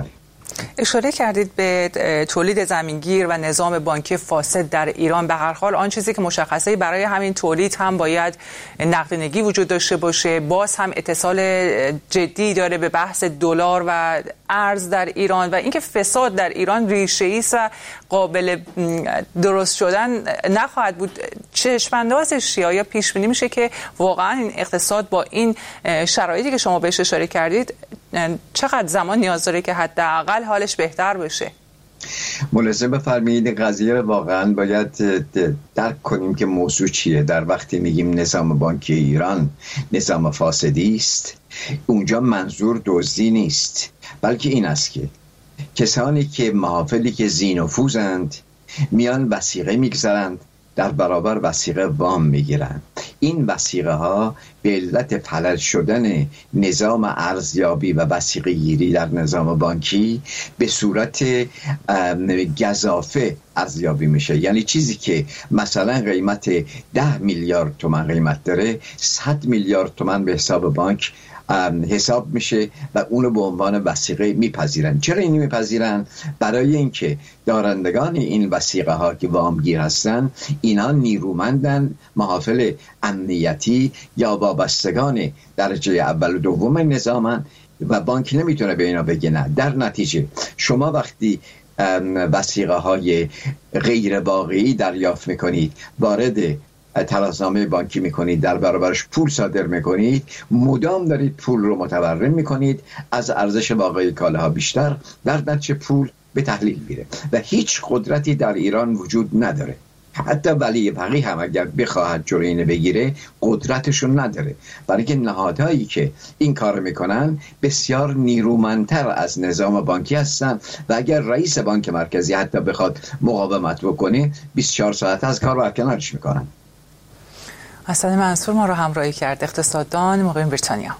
اشاره کردید به تولید زمینگیر و نظام بانکی فاسد در ایران. به هر حال آن چیزی که مشخصه برای همین تولید هم باید نقدینگی وجود داشته باشه، باز هم اتصال جدی داره به بحث دلار و ارز در ایران و اینکه فساد در ایران ریشه‌ای است و قابل درست شدن نخواهد بود. چشم‌اندازش یا پیش بینی میشه که واقعا این اقتصاد با این شرایطی که شما بهش اشاره کردید چقدر زمان نیاز داره که حداقل حالش بهتر بشه؟ ملاحظه بفرمایید قضیه رو واقعا باید درک کنیم که موضوع چیه. در وقتی میگیم نظام بانکی ایران نظام فاسدی است، اونجا منظور دزدی نیست، بلکه این است که کسانی که محافلی که ذی‌نفوذند میان وثیقه میگذارند، در برابر وثیقه وام میگیرند. این وثیقه ها به علت فلج شدن نظام ارزیابی و وثیقه گیری در نظام بانکی به صورت گزافه ارزیابی میشه. یعنی چیزی که مثلا قیمت 10 میلیارد تومان قیمت داره 100 میلیارد تومان به حساب بانک حساب میشه و اونو به عنوان وثیقه میپذیرن. چرا اینو میپذیرن؟ برای اینکه دارندگان این وثیقه ها که وامگیر هستن اینا نیرومندن، محافل امنیتی یا وابستگان درجه اول و دوم نظامن و بانک نمیتونه به اینا بگه نه. در نتیجه شما وقتی وثیقه های غیر واقعی دریافت میکنید، وارد ترازنامه بانکی میکنید، در برابرش پول صادر میکنید، مدام دارید پول رو متورم میکنید، از ارزش واقعی کالاها بیشتر، در نتیجه پول به تحلیل میره و هیچ قدرتی در ایران وجود نداره. حتی ولی فقیه هم اگر بخواهد جلوی اینو بگیره قدرتشون نداره، برای که نهادهایی که این کار میکنن بسیار نیرومندتر از نظام بانکی هستن و اگر رئیس بانک مرکزی حتی بخواد مقاومت بکنه 24 ساعت از کار برکنارش میکنن. حسن منصور ما رو همراهی کرد، اقتصاددان مقیم بریتانیا.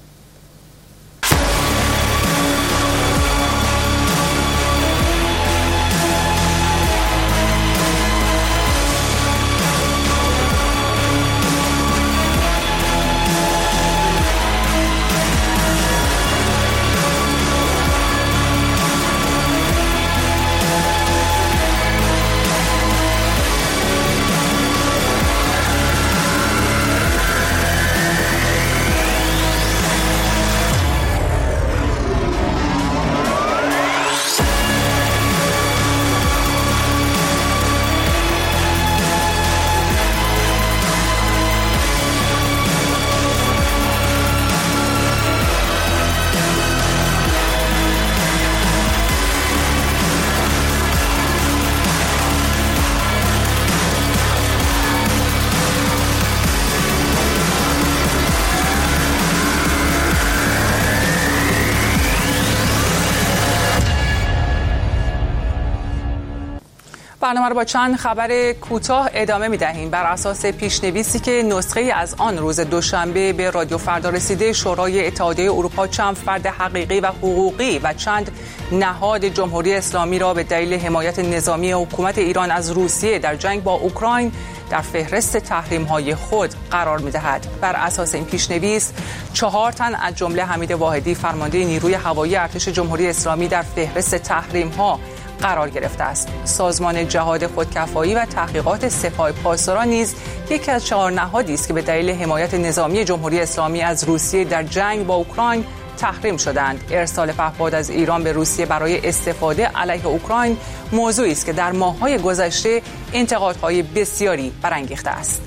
برنامه رو با چند خبر کوتاه ادامه می‌دهیم. بر اساس پیشنویسی که نسخه از آن روز دوشنبه به رادیو فردا رسیده، شورای اتحادیه اروپا چند فرد حقیقی و حقوقی و چند نهاد جمهوری اسلامی را به دلیل حمایت نظامی حکومت ایران از روسیه در جنگ با اوکراین در فهرست تحریم‌های خود قرار می‌دهد. بر اساس این پیشنویس 4 تن از جمله حمید واحدی فرمانده نیروی هوایی ارتش جمهوری اسلامی در فهرست تحریم‌ها قرار گرفته است. سازمان جهاد خودکفایی و تحقیقات سپاه پاسداران نیز یکی از 4 نهادی است که به دلیل حمایت نظامی جمهوری اسلامی از روسیه در جنگ با اوکراین تحریم شدند. ارسال پهپاد از ایران به روسیه برای استفاده علیه اوکراین موضوعی است که در ماه‌های گذشته انتقادهای بسیاری برانگیخته است.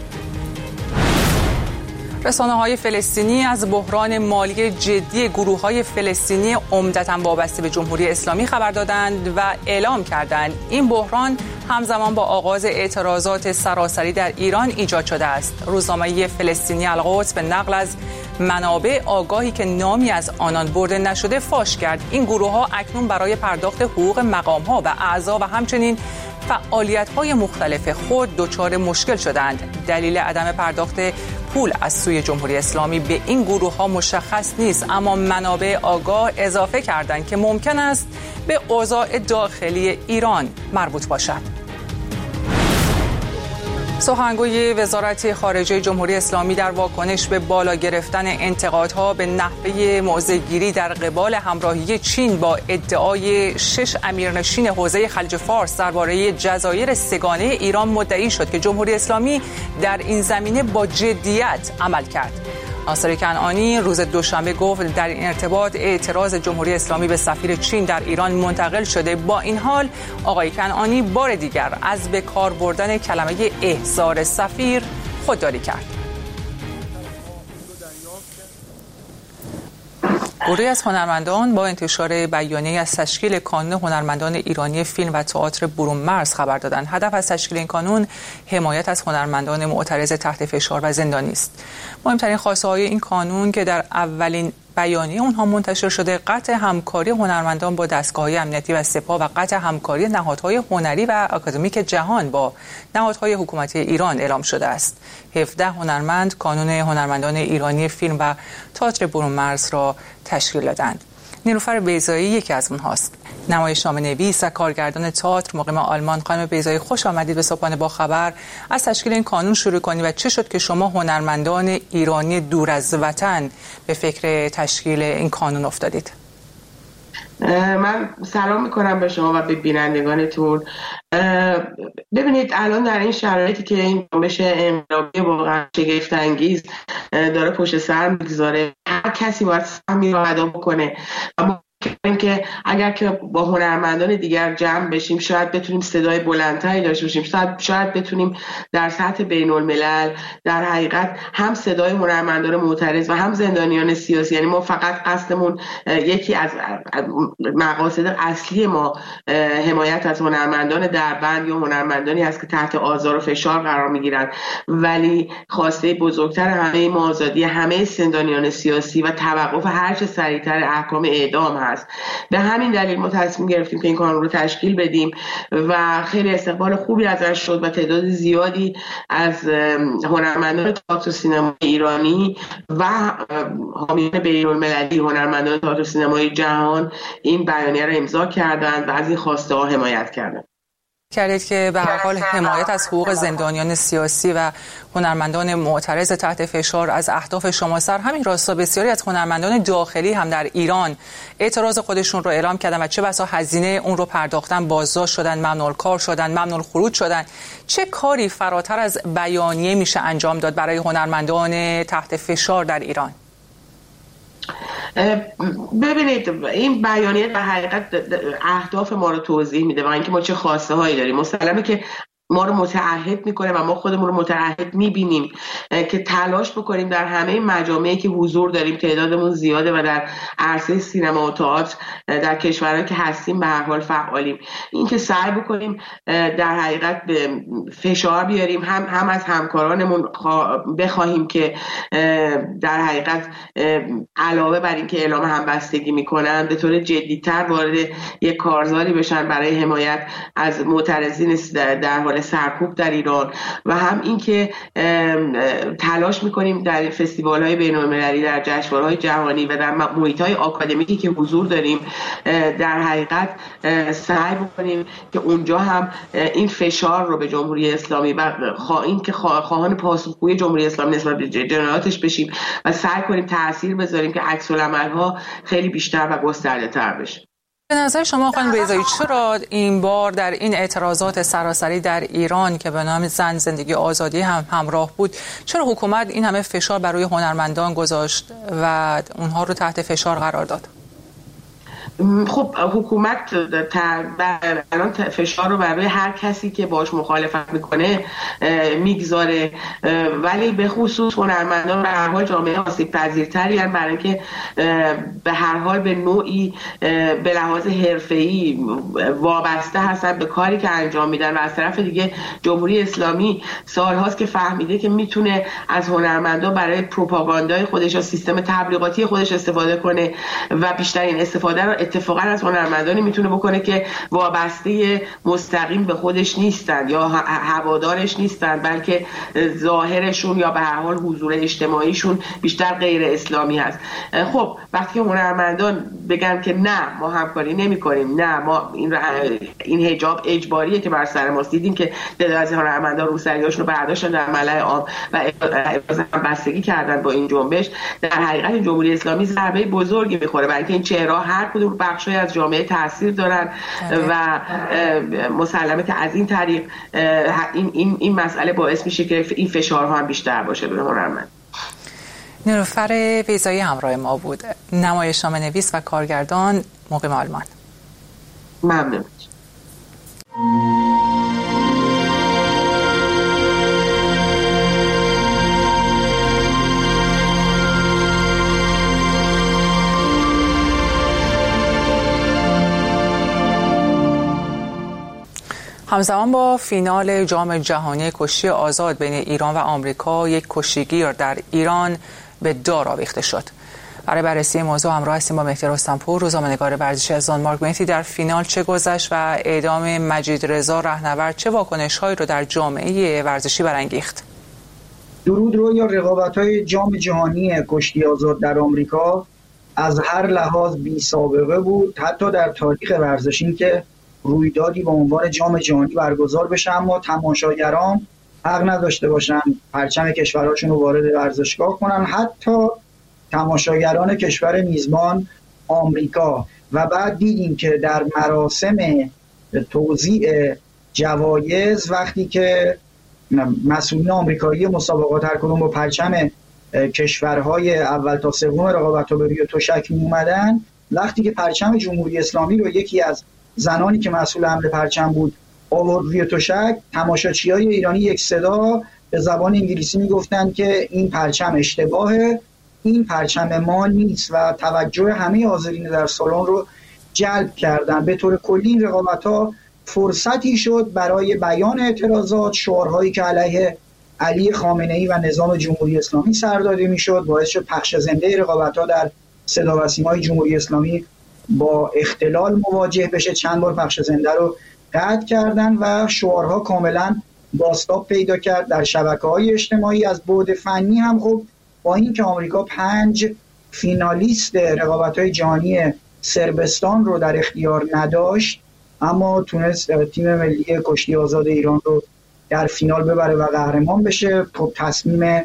رسانه‌های فلسطینی از بحران مالی جدی گروه‌های فلسطینی عمدتاً وابسته به جمهوری اسلامی خبر دادند و اعلام کردند این بحران همزمان با آغاز اعتراضات سراسری در ایران ایجاد شده است. روزنامه فلسطینی القدس به نقل از منابع آگاهی که نامی از آنان برده نشده فاش کرد این گروه‌ها اکنون برای پرداخت حقوق مقام‌ها و اعضا و همچنین فعالیت‌های مختلف خود دچار مشکل شدند. دلیل عدم پرداخت پول از سوی جمهوری اسلامی به این گروه‌ها مشخص نیست، اما منابع آگاه اضافه کردند که ممکن است به اوضاع داخلی ایران مربوط باشد. سخنگوی وزارت خارجه جمهوری اسلامی در واکنش به بالا گرفتن انتقادها به نحوه موضع‌گیری در قبال همراهی چین با ادعای 6 امیرنشین حوزه خلیج فارس درباره جزایر سه‌گانه ایران مدعی شد که جمهوری اسلامی در این زمینه با جدیت عمل کرد. ناصر کنعانی روز دوشنبه گفت در این ارتباط اعتراض جمهوری اسلامی به سفیر چین در ایران منتقل شده. با این حال آقای کنعانی بار دیگر از به کار بردن کلمه احضار سفیر خودداری کرد. گروهی از هنرمندان با انتشار بیانیه‌ای از تشکیل کانون هنرمندان ایرانی فیلم و تئاتر برون مرز خبر دادند. هدف از تشکیل این کانون حمایت از هنرمندان معترض تحت فشار و زندانی است. مهمترین خواسته‌های این کانون که در اولین بیانیه اونها منتشر شده قطع همکاری هنرمندان با دستگاه‌های امنیتی و سپاه و قطع همکاری نهادهای هنری و آکادمیک جهان با نهادهای حکومتی ایران اعلام شده است. 17 هنرمند کانون هنرمندان ایرانی فیلم و تئاتر برون مرز را تشکیل دادند. نیلوفر بیضایی یکی از اونهاست. نمایشنامه‌نویس و کارگردان تئاتر مقیم آلمان. خانم بیضایی، خوش آمدید به صبحانه با خبر. از تشکیل این کانون شروع کنید و چه شد که شما هنرمندان ایرانی دور از وطن به فکر تشکیل این کانون افتادید؟ من سلام میکنم به شما و به بینندگانتون. ببینید الان در این شرایطی که این جنبش انقلابی واقعا شگفت انگیز داره پشت سر میگذاره، هر کسی باید سهمی رو ادا بکنه و که اگر که با هنرمندان دیگر جمع بشیم شاید بتونیم صدای بلندتری داشته باشیم، شاید بتونیم در سطح بین الملل در حقیقت هم صدای هنرمندان معترض و هم زندانیان سیاسی، یعنی ما فقط قصدمون یکی از مقاصد اصلی ما حمایت از هنرمندان دربند یا هنرمندانی هست که تحت آزار و فشار قرار میگیرند، ولی خواسته بزرگتر همه ما آزادی همه زندانیان سیاسی و توقف هر چه سریعتر احکام اعدام هست. به همین دلیل ما تصمیم گرفتیم که این کانون رو تشکیل بدیم و خیلی استقبال خوبی ازش شد و تعداد زیادی از هنرمندان تئاتر و سینما ایرانی و حامیان بین‌المللی هنرمندان تئاتر و سینمای جهان این بیانیه را امضا کردند و از این خواسته ها حمایت کردند. کردید که به هر حال حمایت از حقوق زندانیان سیاسی و هنرمندان معترض تحت فشار از اهداف شماست. در همین راستا بسیاری از هنرمندان داخلی هم در ایران اعتراض خودشون رو اعلام کردن و چه بسا هزینه اون رو پرداختن، بازداشت شدن، ممنوع کار شدن، ممنوع خروج شدن. چه کاری فراتر از بیانیه میشه انجام داد برای هنرمندان تحت فشار در ایران؟ ببینید این بیانیه در حقیقت اهداف ما رو توضیح میده و اینکه ما چه خواسته هایی داریم. مسلمه که ما رو متعهد میکنه و ما خودمون رو متعهد میبینیم که تلاش بکنیم در همه مجامعی که حضور داریم، تعدادمون زیاده و در عرصه سینما و تئاتر در کشورهایی که هستیم به هر حال فعالیم، این که سعی بکنیم در حقیقت به فشار بیاریم هم از همکارانمون بخواهیم که در حقیقت علاوه بر این که اعلام همبستگی میکنن به طور جدی‌تر وارد یک کارزاری بشن برای حمایت از معترضین در حال سرکوب در ایران و هم این که تلاش میکنیم در فستیوال‌های بین‌المللی، در جشنواره‌های جهانی و در محیط‌های آکادمیکی که حضور داریم در حقیقت سعی بکنیم که اونجا هم این فشار رو به جمهوری اسلامی و این که خواهان پاسخگوی جمهوری اسلامی نسبت به جنایاتش بشیم و سعی کنیم تأثیر بذاریم که عکس‌العمل‌ها خیلی بیشتر و گسترده‌تر بشه. به نظر شما خانم بیضایی چرا این بار در این اعتراضات سراسری در ایران که به نام زن زندگی آزادی هم همراه بود، چرا حکومت این همه فشار بر روی هنرمندان گذاشت و اونها رو تحت فشار قرار داد؟ خب حکومت الان فشار رو برای هر کسی که باش مخالفت میکنه میگذاره، ولی به خصوص هنرمندان به هر حال جامعه آسیب پذیرتری هستند برای اینکه به هر حال به نوعی به لحاظ حرفه‌ای وابسته هستن به کاری که انجام میدن و از طرف دیگه جمهوری اسلامی سالهاست که فهمیده که میتونه از هنرمندان برای پروپاگاندای خودش و سیستم تبلیغاتی خودش استفاده کنه و بیشترین استفاده رو اتفاقا از هنرمندانی میتونه بکنه که وابسته مستقیم به خودش نیستن یا هوادارش نیستن، بلکه ظاهرشون یا به هر حال حضور اجتماعیشون بیشتر غیر اسلامی هست. خب وقتی هنرمندان بگن که نه ما همکاری نمی‌کنیم، نه ما این حجاب اجباریه که بر سر ماست، دیدیم که تعداد از هنرمندان روسریاشون رو برداشتن در ملأ عام و ابراز همبستگی کردن با این جنبش، در حقیقت جمهوری اسلامی ضربه بزرگی می‌خوره، برای اینکه این چهره‌ها هر کدوم بخشی از جامعه تاثیر دارن و مسلمه که از این طریق این مسئله باعث میشه که این فشارها هم بیشتر باشه به هنرمند. نیلوفر ویزایی همراه ما بود، نمایشنامه‌نویس و کارگردان، مقیم آلمان. ممنون. همزمان با فینال جام جهانی کشتی آزاد بین ایران و آمریکا، یک کشتیگیر در ایران به دار آویخته شد. برای بررسی موضوع همراه هستیم با مهدی رستمپور، روزنامه‌نگار ورزشی از دانمارک. مهدی، در فینال چه گذشت و اعدام مجید رضا رهنورد چه واکنش‌هایی رو در جامعه ورزشی برانگیخت؟ درود رو یا رقابت‌های جام جهانی کشتی آزاد در آمریکا از هر لحاظ بی سابقه بود، حتی در تاریخ ورزشی که رویدادی با عنوان جام جهانی برگزار بشه اما تماشاگران حق نداشته باشن پرچم کشورهاشون رو وارد ورزشگاه کنن، حتی تماشاگران کشور میزبان آمریکا. و بعد دیدیم که در مراسم توزیع جوایز وقتی که مسئولین آمریکایی مسابقات هر کدوم با پرچم کشورهای اول تا سوم رقابت‌ها به روی تشک می اومدن، وقتی که پرچم جمهوری اسلامی رو یکی از زنانی که مسئول حمل پرچم بود آورد روی تشک، تماشاچیای ایرانی یک صدا به زبان انگلیسی میگفتند که این پرچم اشتباهه، این پرچم ما نیست و توجه همه حاضرین در سالن رو جلب کردن. به طور کلی این رقابت‌ها فرصتی شد برای بیان اعتراضات، شعارهایی که علیه علی خامنه‌ای و نظام جمهوری اسلامی سر داده میشد، باعث شد پخش زنده رقابت‌ها در صدا و سیمای جمهوری اسلامی با اختلال مواجه بشه. چند بار پخش زنده رو قطع کردن و شعارها کاملا بازتاب پیدا کرد در شبکه‌های اجتماعی. از بعد فنی هم خب با اینکه آمریکا 5 فینالیست رقابت‌های جهانی صربستان رو در اختیار نداشت، اما تونست تیم ملی کشتی آزاد ایران رو در فینال ببره و قهرمان بشه. خب تصمیم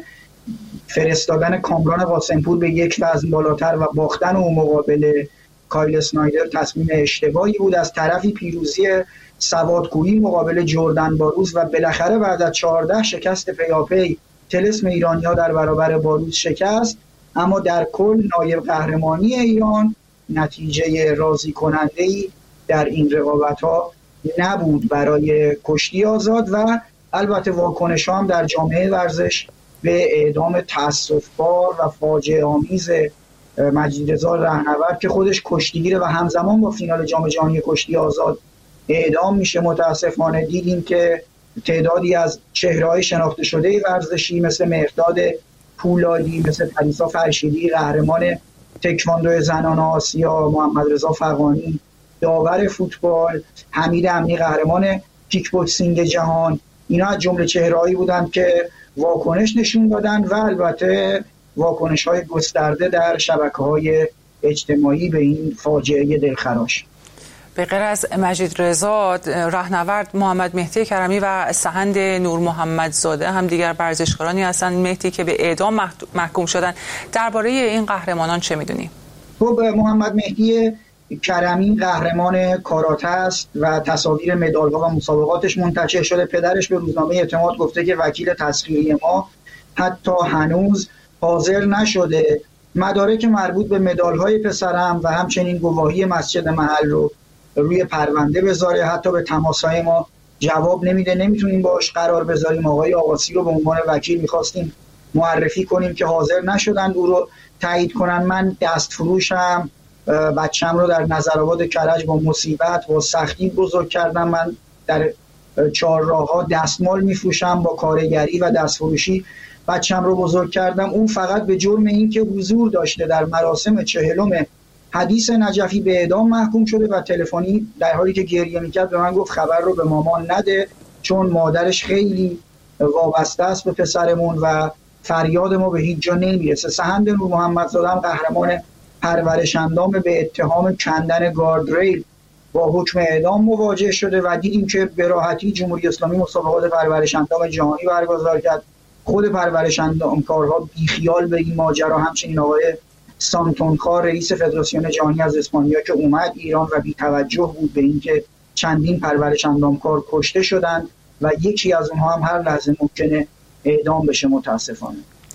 فرستادن کامران قاسمپور به یک وزن بالاتر و باختن او مقابل کایل اسنایدر تصمیم اشتباهی بود. از طرفی پیروزی سوادکویی مقابل جردن باروز و بالاخره بعد از 14 شکست پیاپی طلسم ایرانی‌ها در برابر باروز شکست، اما در کل نایب قهرمانی ایران نتیجه راضی کننده‌ای در این رقابت‌ها نبود برای کشتی آزاد. و البته واکنش‌ها هم در جامعه ورزش به اعدام تأسف‌بار و فاجعه آمیز مجید رضا رهنورد که خودش کشتیگیره و همزمان با فینال جام جهانی کشتی آزاد اعدام میشه. متاسفانه دیدیم که تعدادی از چهره‌های شناخته شده ورزشی مثل مهرداد پولادی، مثل پریسا فرشیدی قهرمان تکواندو زنان آسیا، محمد رضا فغانی داور فوتبال، حمید امینی قهرمان کیک بوکسینگ جهان، اینا از جمله چهره‌هایی بودند که واکنش نشون دادن و البته واکنش‌های گسترده در شبکه‌های اجتماعی به این فاجعه دلخراش. به غیر از مجید رضا رهنورد، محمد مهدی کرمی و سهند نور محمدزاده هم دیگر ورزشکارانی هستند مهدی که به اعدام محکوم شدن. درباره این قهرمانان چه می‌دونی؟ خب محمد مهدی کرمی قهرمان کاراته است و تصاویر مدال‌ها و مسابقاتش منتشر شده. پدرش به روزنامه اعتماد گفته که وکیل تسخیری ما حتی هنوز حاضر نشده مدارک مربوط به مدال‌های پسرم و همچنین گواهی مسجد محل رو روی پرونده بذاره. حتی به تماس‌های ما جواب نمیده، نمیتونیم باش قرار بذاریم. آقای آقاسی رو به عنوان وکیل می‌خواستیم معرفی کنیم که حاضر نشدن او رو تایید کنن. من دستفروشم، بچه‌م رو در نظرآباد کرج با مصیبت با سختی بزرگ کردم. من در چهارراه‌ها دستمال می‌فروشم، با کارگری و دستفروشی بچه‌م رو بزرگ کردم. اون فقط به جرم این که حضور داشته در مراسم 40 حدیث نجفی به اعدام محکوم شده و تلفنی در حالی که گریه میکرد به من گفت خبر رو به مامان نده چون مادرش خیلی وابسته است به پسرمون و فریاد ما به هیچ جا نمیرسه. سهند نور محمدزاده هم قهرمان پرورش اندام به اتهام کندن گاردریل با حکم اعدام مواجه شده و دیدیم که به راحتی جمهوری اسلامی مسابقات پرورش اندام جهانی برگزار کرد. خود پرورش اندامکارها بیخیال به این ماجرا، همچنین آقای سانتونخا رئیس فدراسیون جهانی از اسپانیا که اومد ایران و بی توجه بود به اینکه چندین پرورش اندامکار کشته شدند و یکی از اونها هم هر لحظه ممکنه اعدام بشه. متاسفانه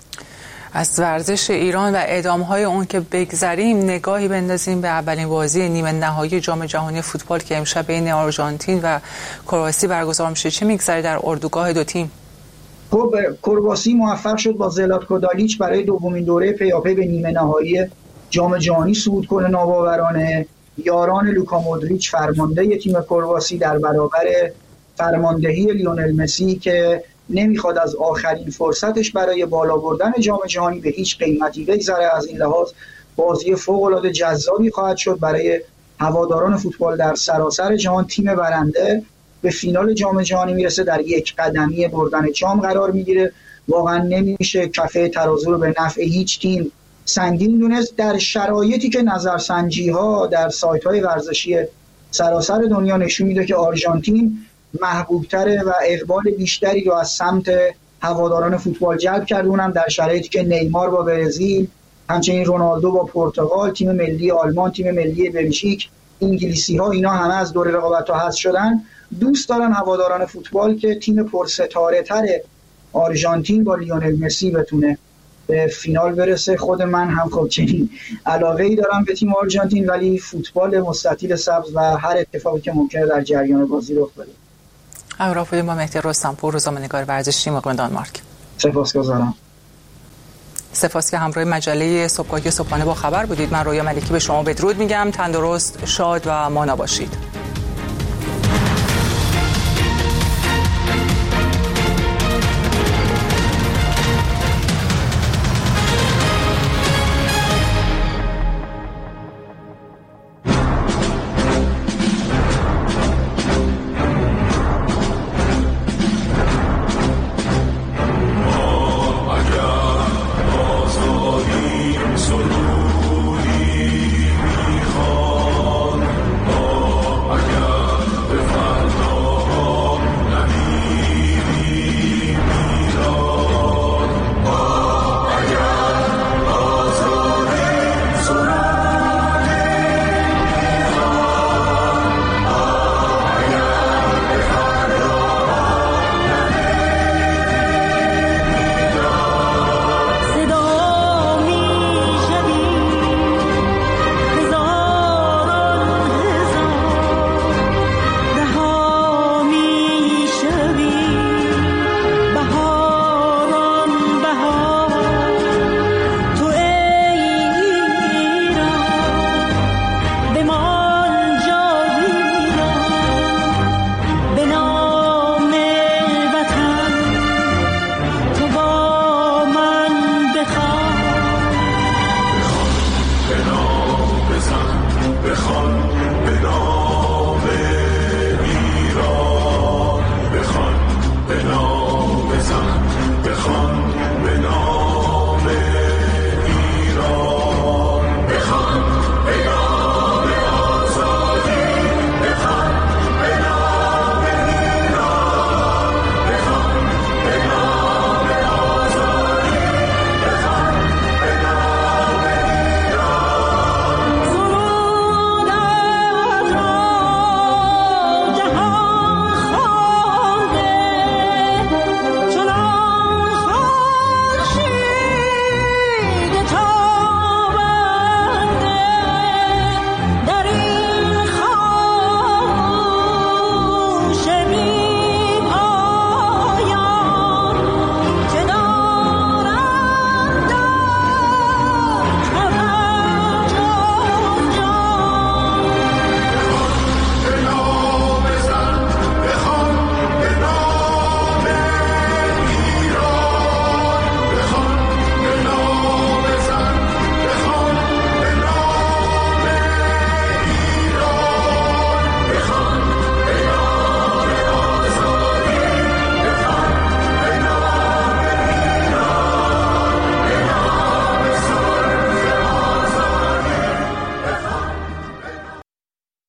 از ورزش ایران و اعدام‌های اون که بگذریم، نگاهی بندازیم به اولین بازی نیمه نهایی جام جهانی فوتبال که امشب بین آرژانتین و کرواسی برگزار میشه. چه میگذره در اردوگاه دو تیم؟ خب کرواسی موفق شد با زلاتکو دالیچ برای دومین دوره پیاپی به نیمه نهایی جام جهانی صعود کنه ناباورانه. یاران لوکا مودریچ فرمانده تیم کرواسی در برابر فرماندهی لیونل مسی که نمیخواد از آخرین فرصتش برای بالا بردن جام جهانی به هیچ قیمتی بگذره. از این لحاظ بازی فوق‌العاده جذابی خواهد شد برای هواداران فوتبال در سراسر جهان. تیم برنده به فینال جام جهانی میرسه، در یک قدمی بردن جام قرار میگیره. واقعا نمیشه کفه ترازو رو به نفع هیچ تیم سنگین دونست در شرایطی که نظرسنجی‌ها در سایت‌های ورزشی سراسر دنیا نشون میده که آرژانتین محبوب‌تره و اقبال بیشتری رو از سمت هواداران فوتبال جلب کرده، اونم در شرایطی که نیمار با برزیل، همچنین رونالدو با پرتغال، تیم ملی آلمان، تیم ملی بلژیک، انگلیسی‌ها اینا همه از دور رقابت‌ها حذف شدن. دوست دارن هواداران فوتبال که تیم پرستاره‌تر آرژانتین با لیونل مسی بتونه به فینال برسه. خود من هم خب چنین علاقه‌ای دارم به تیم آرژانتین، ولی فوتبال مستطیل سبز و هر اتفاقی که ممکنه در جریان بازی رخ بده. همراه بودیم با مهدی رستمپور، روزنامه‌نگار ورزشی مقیم دانمارک. سپاسگزارم. سپاس که همراه مجله صبحگاهی صبحانه با خبر بودید. من رویا ملکی به شما بدرود میگم. تندرست، شاد و مانا باشید.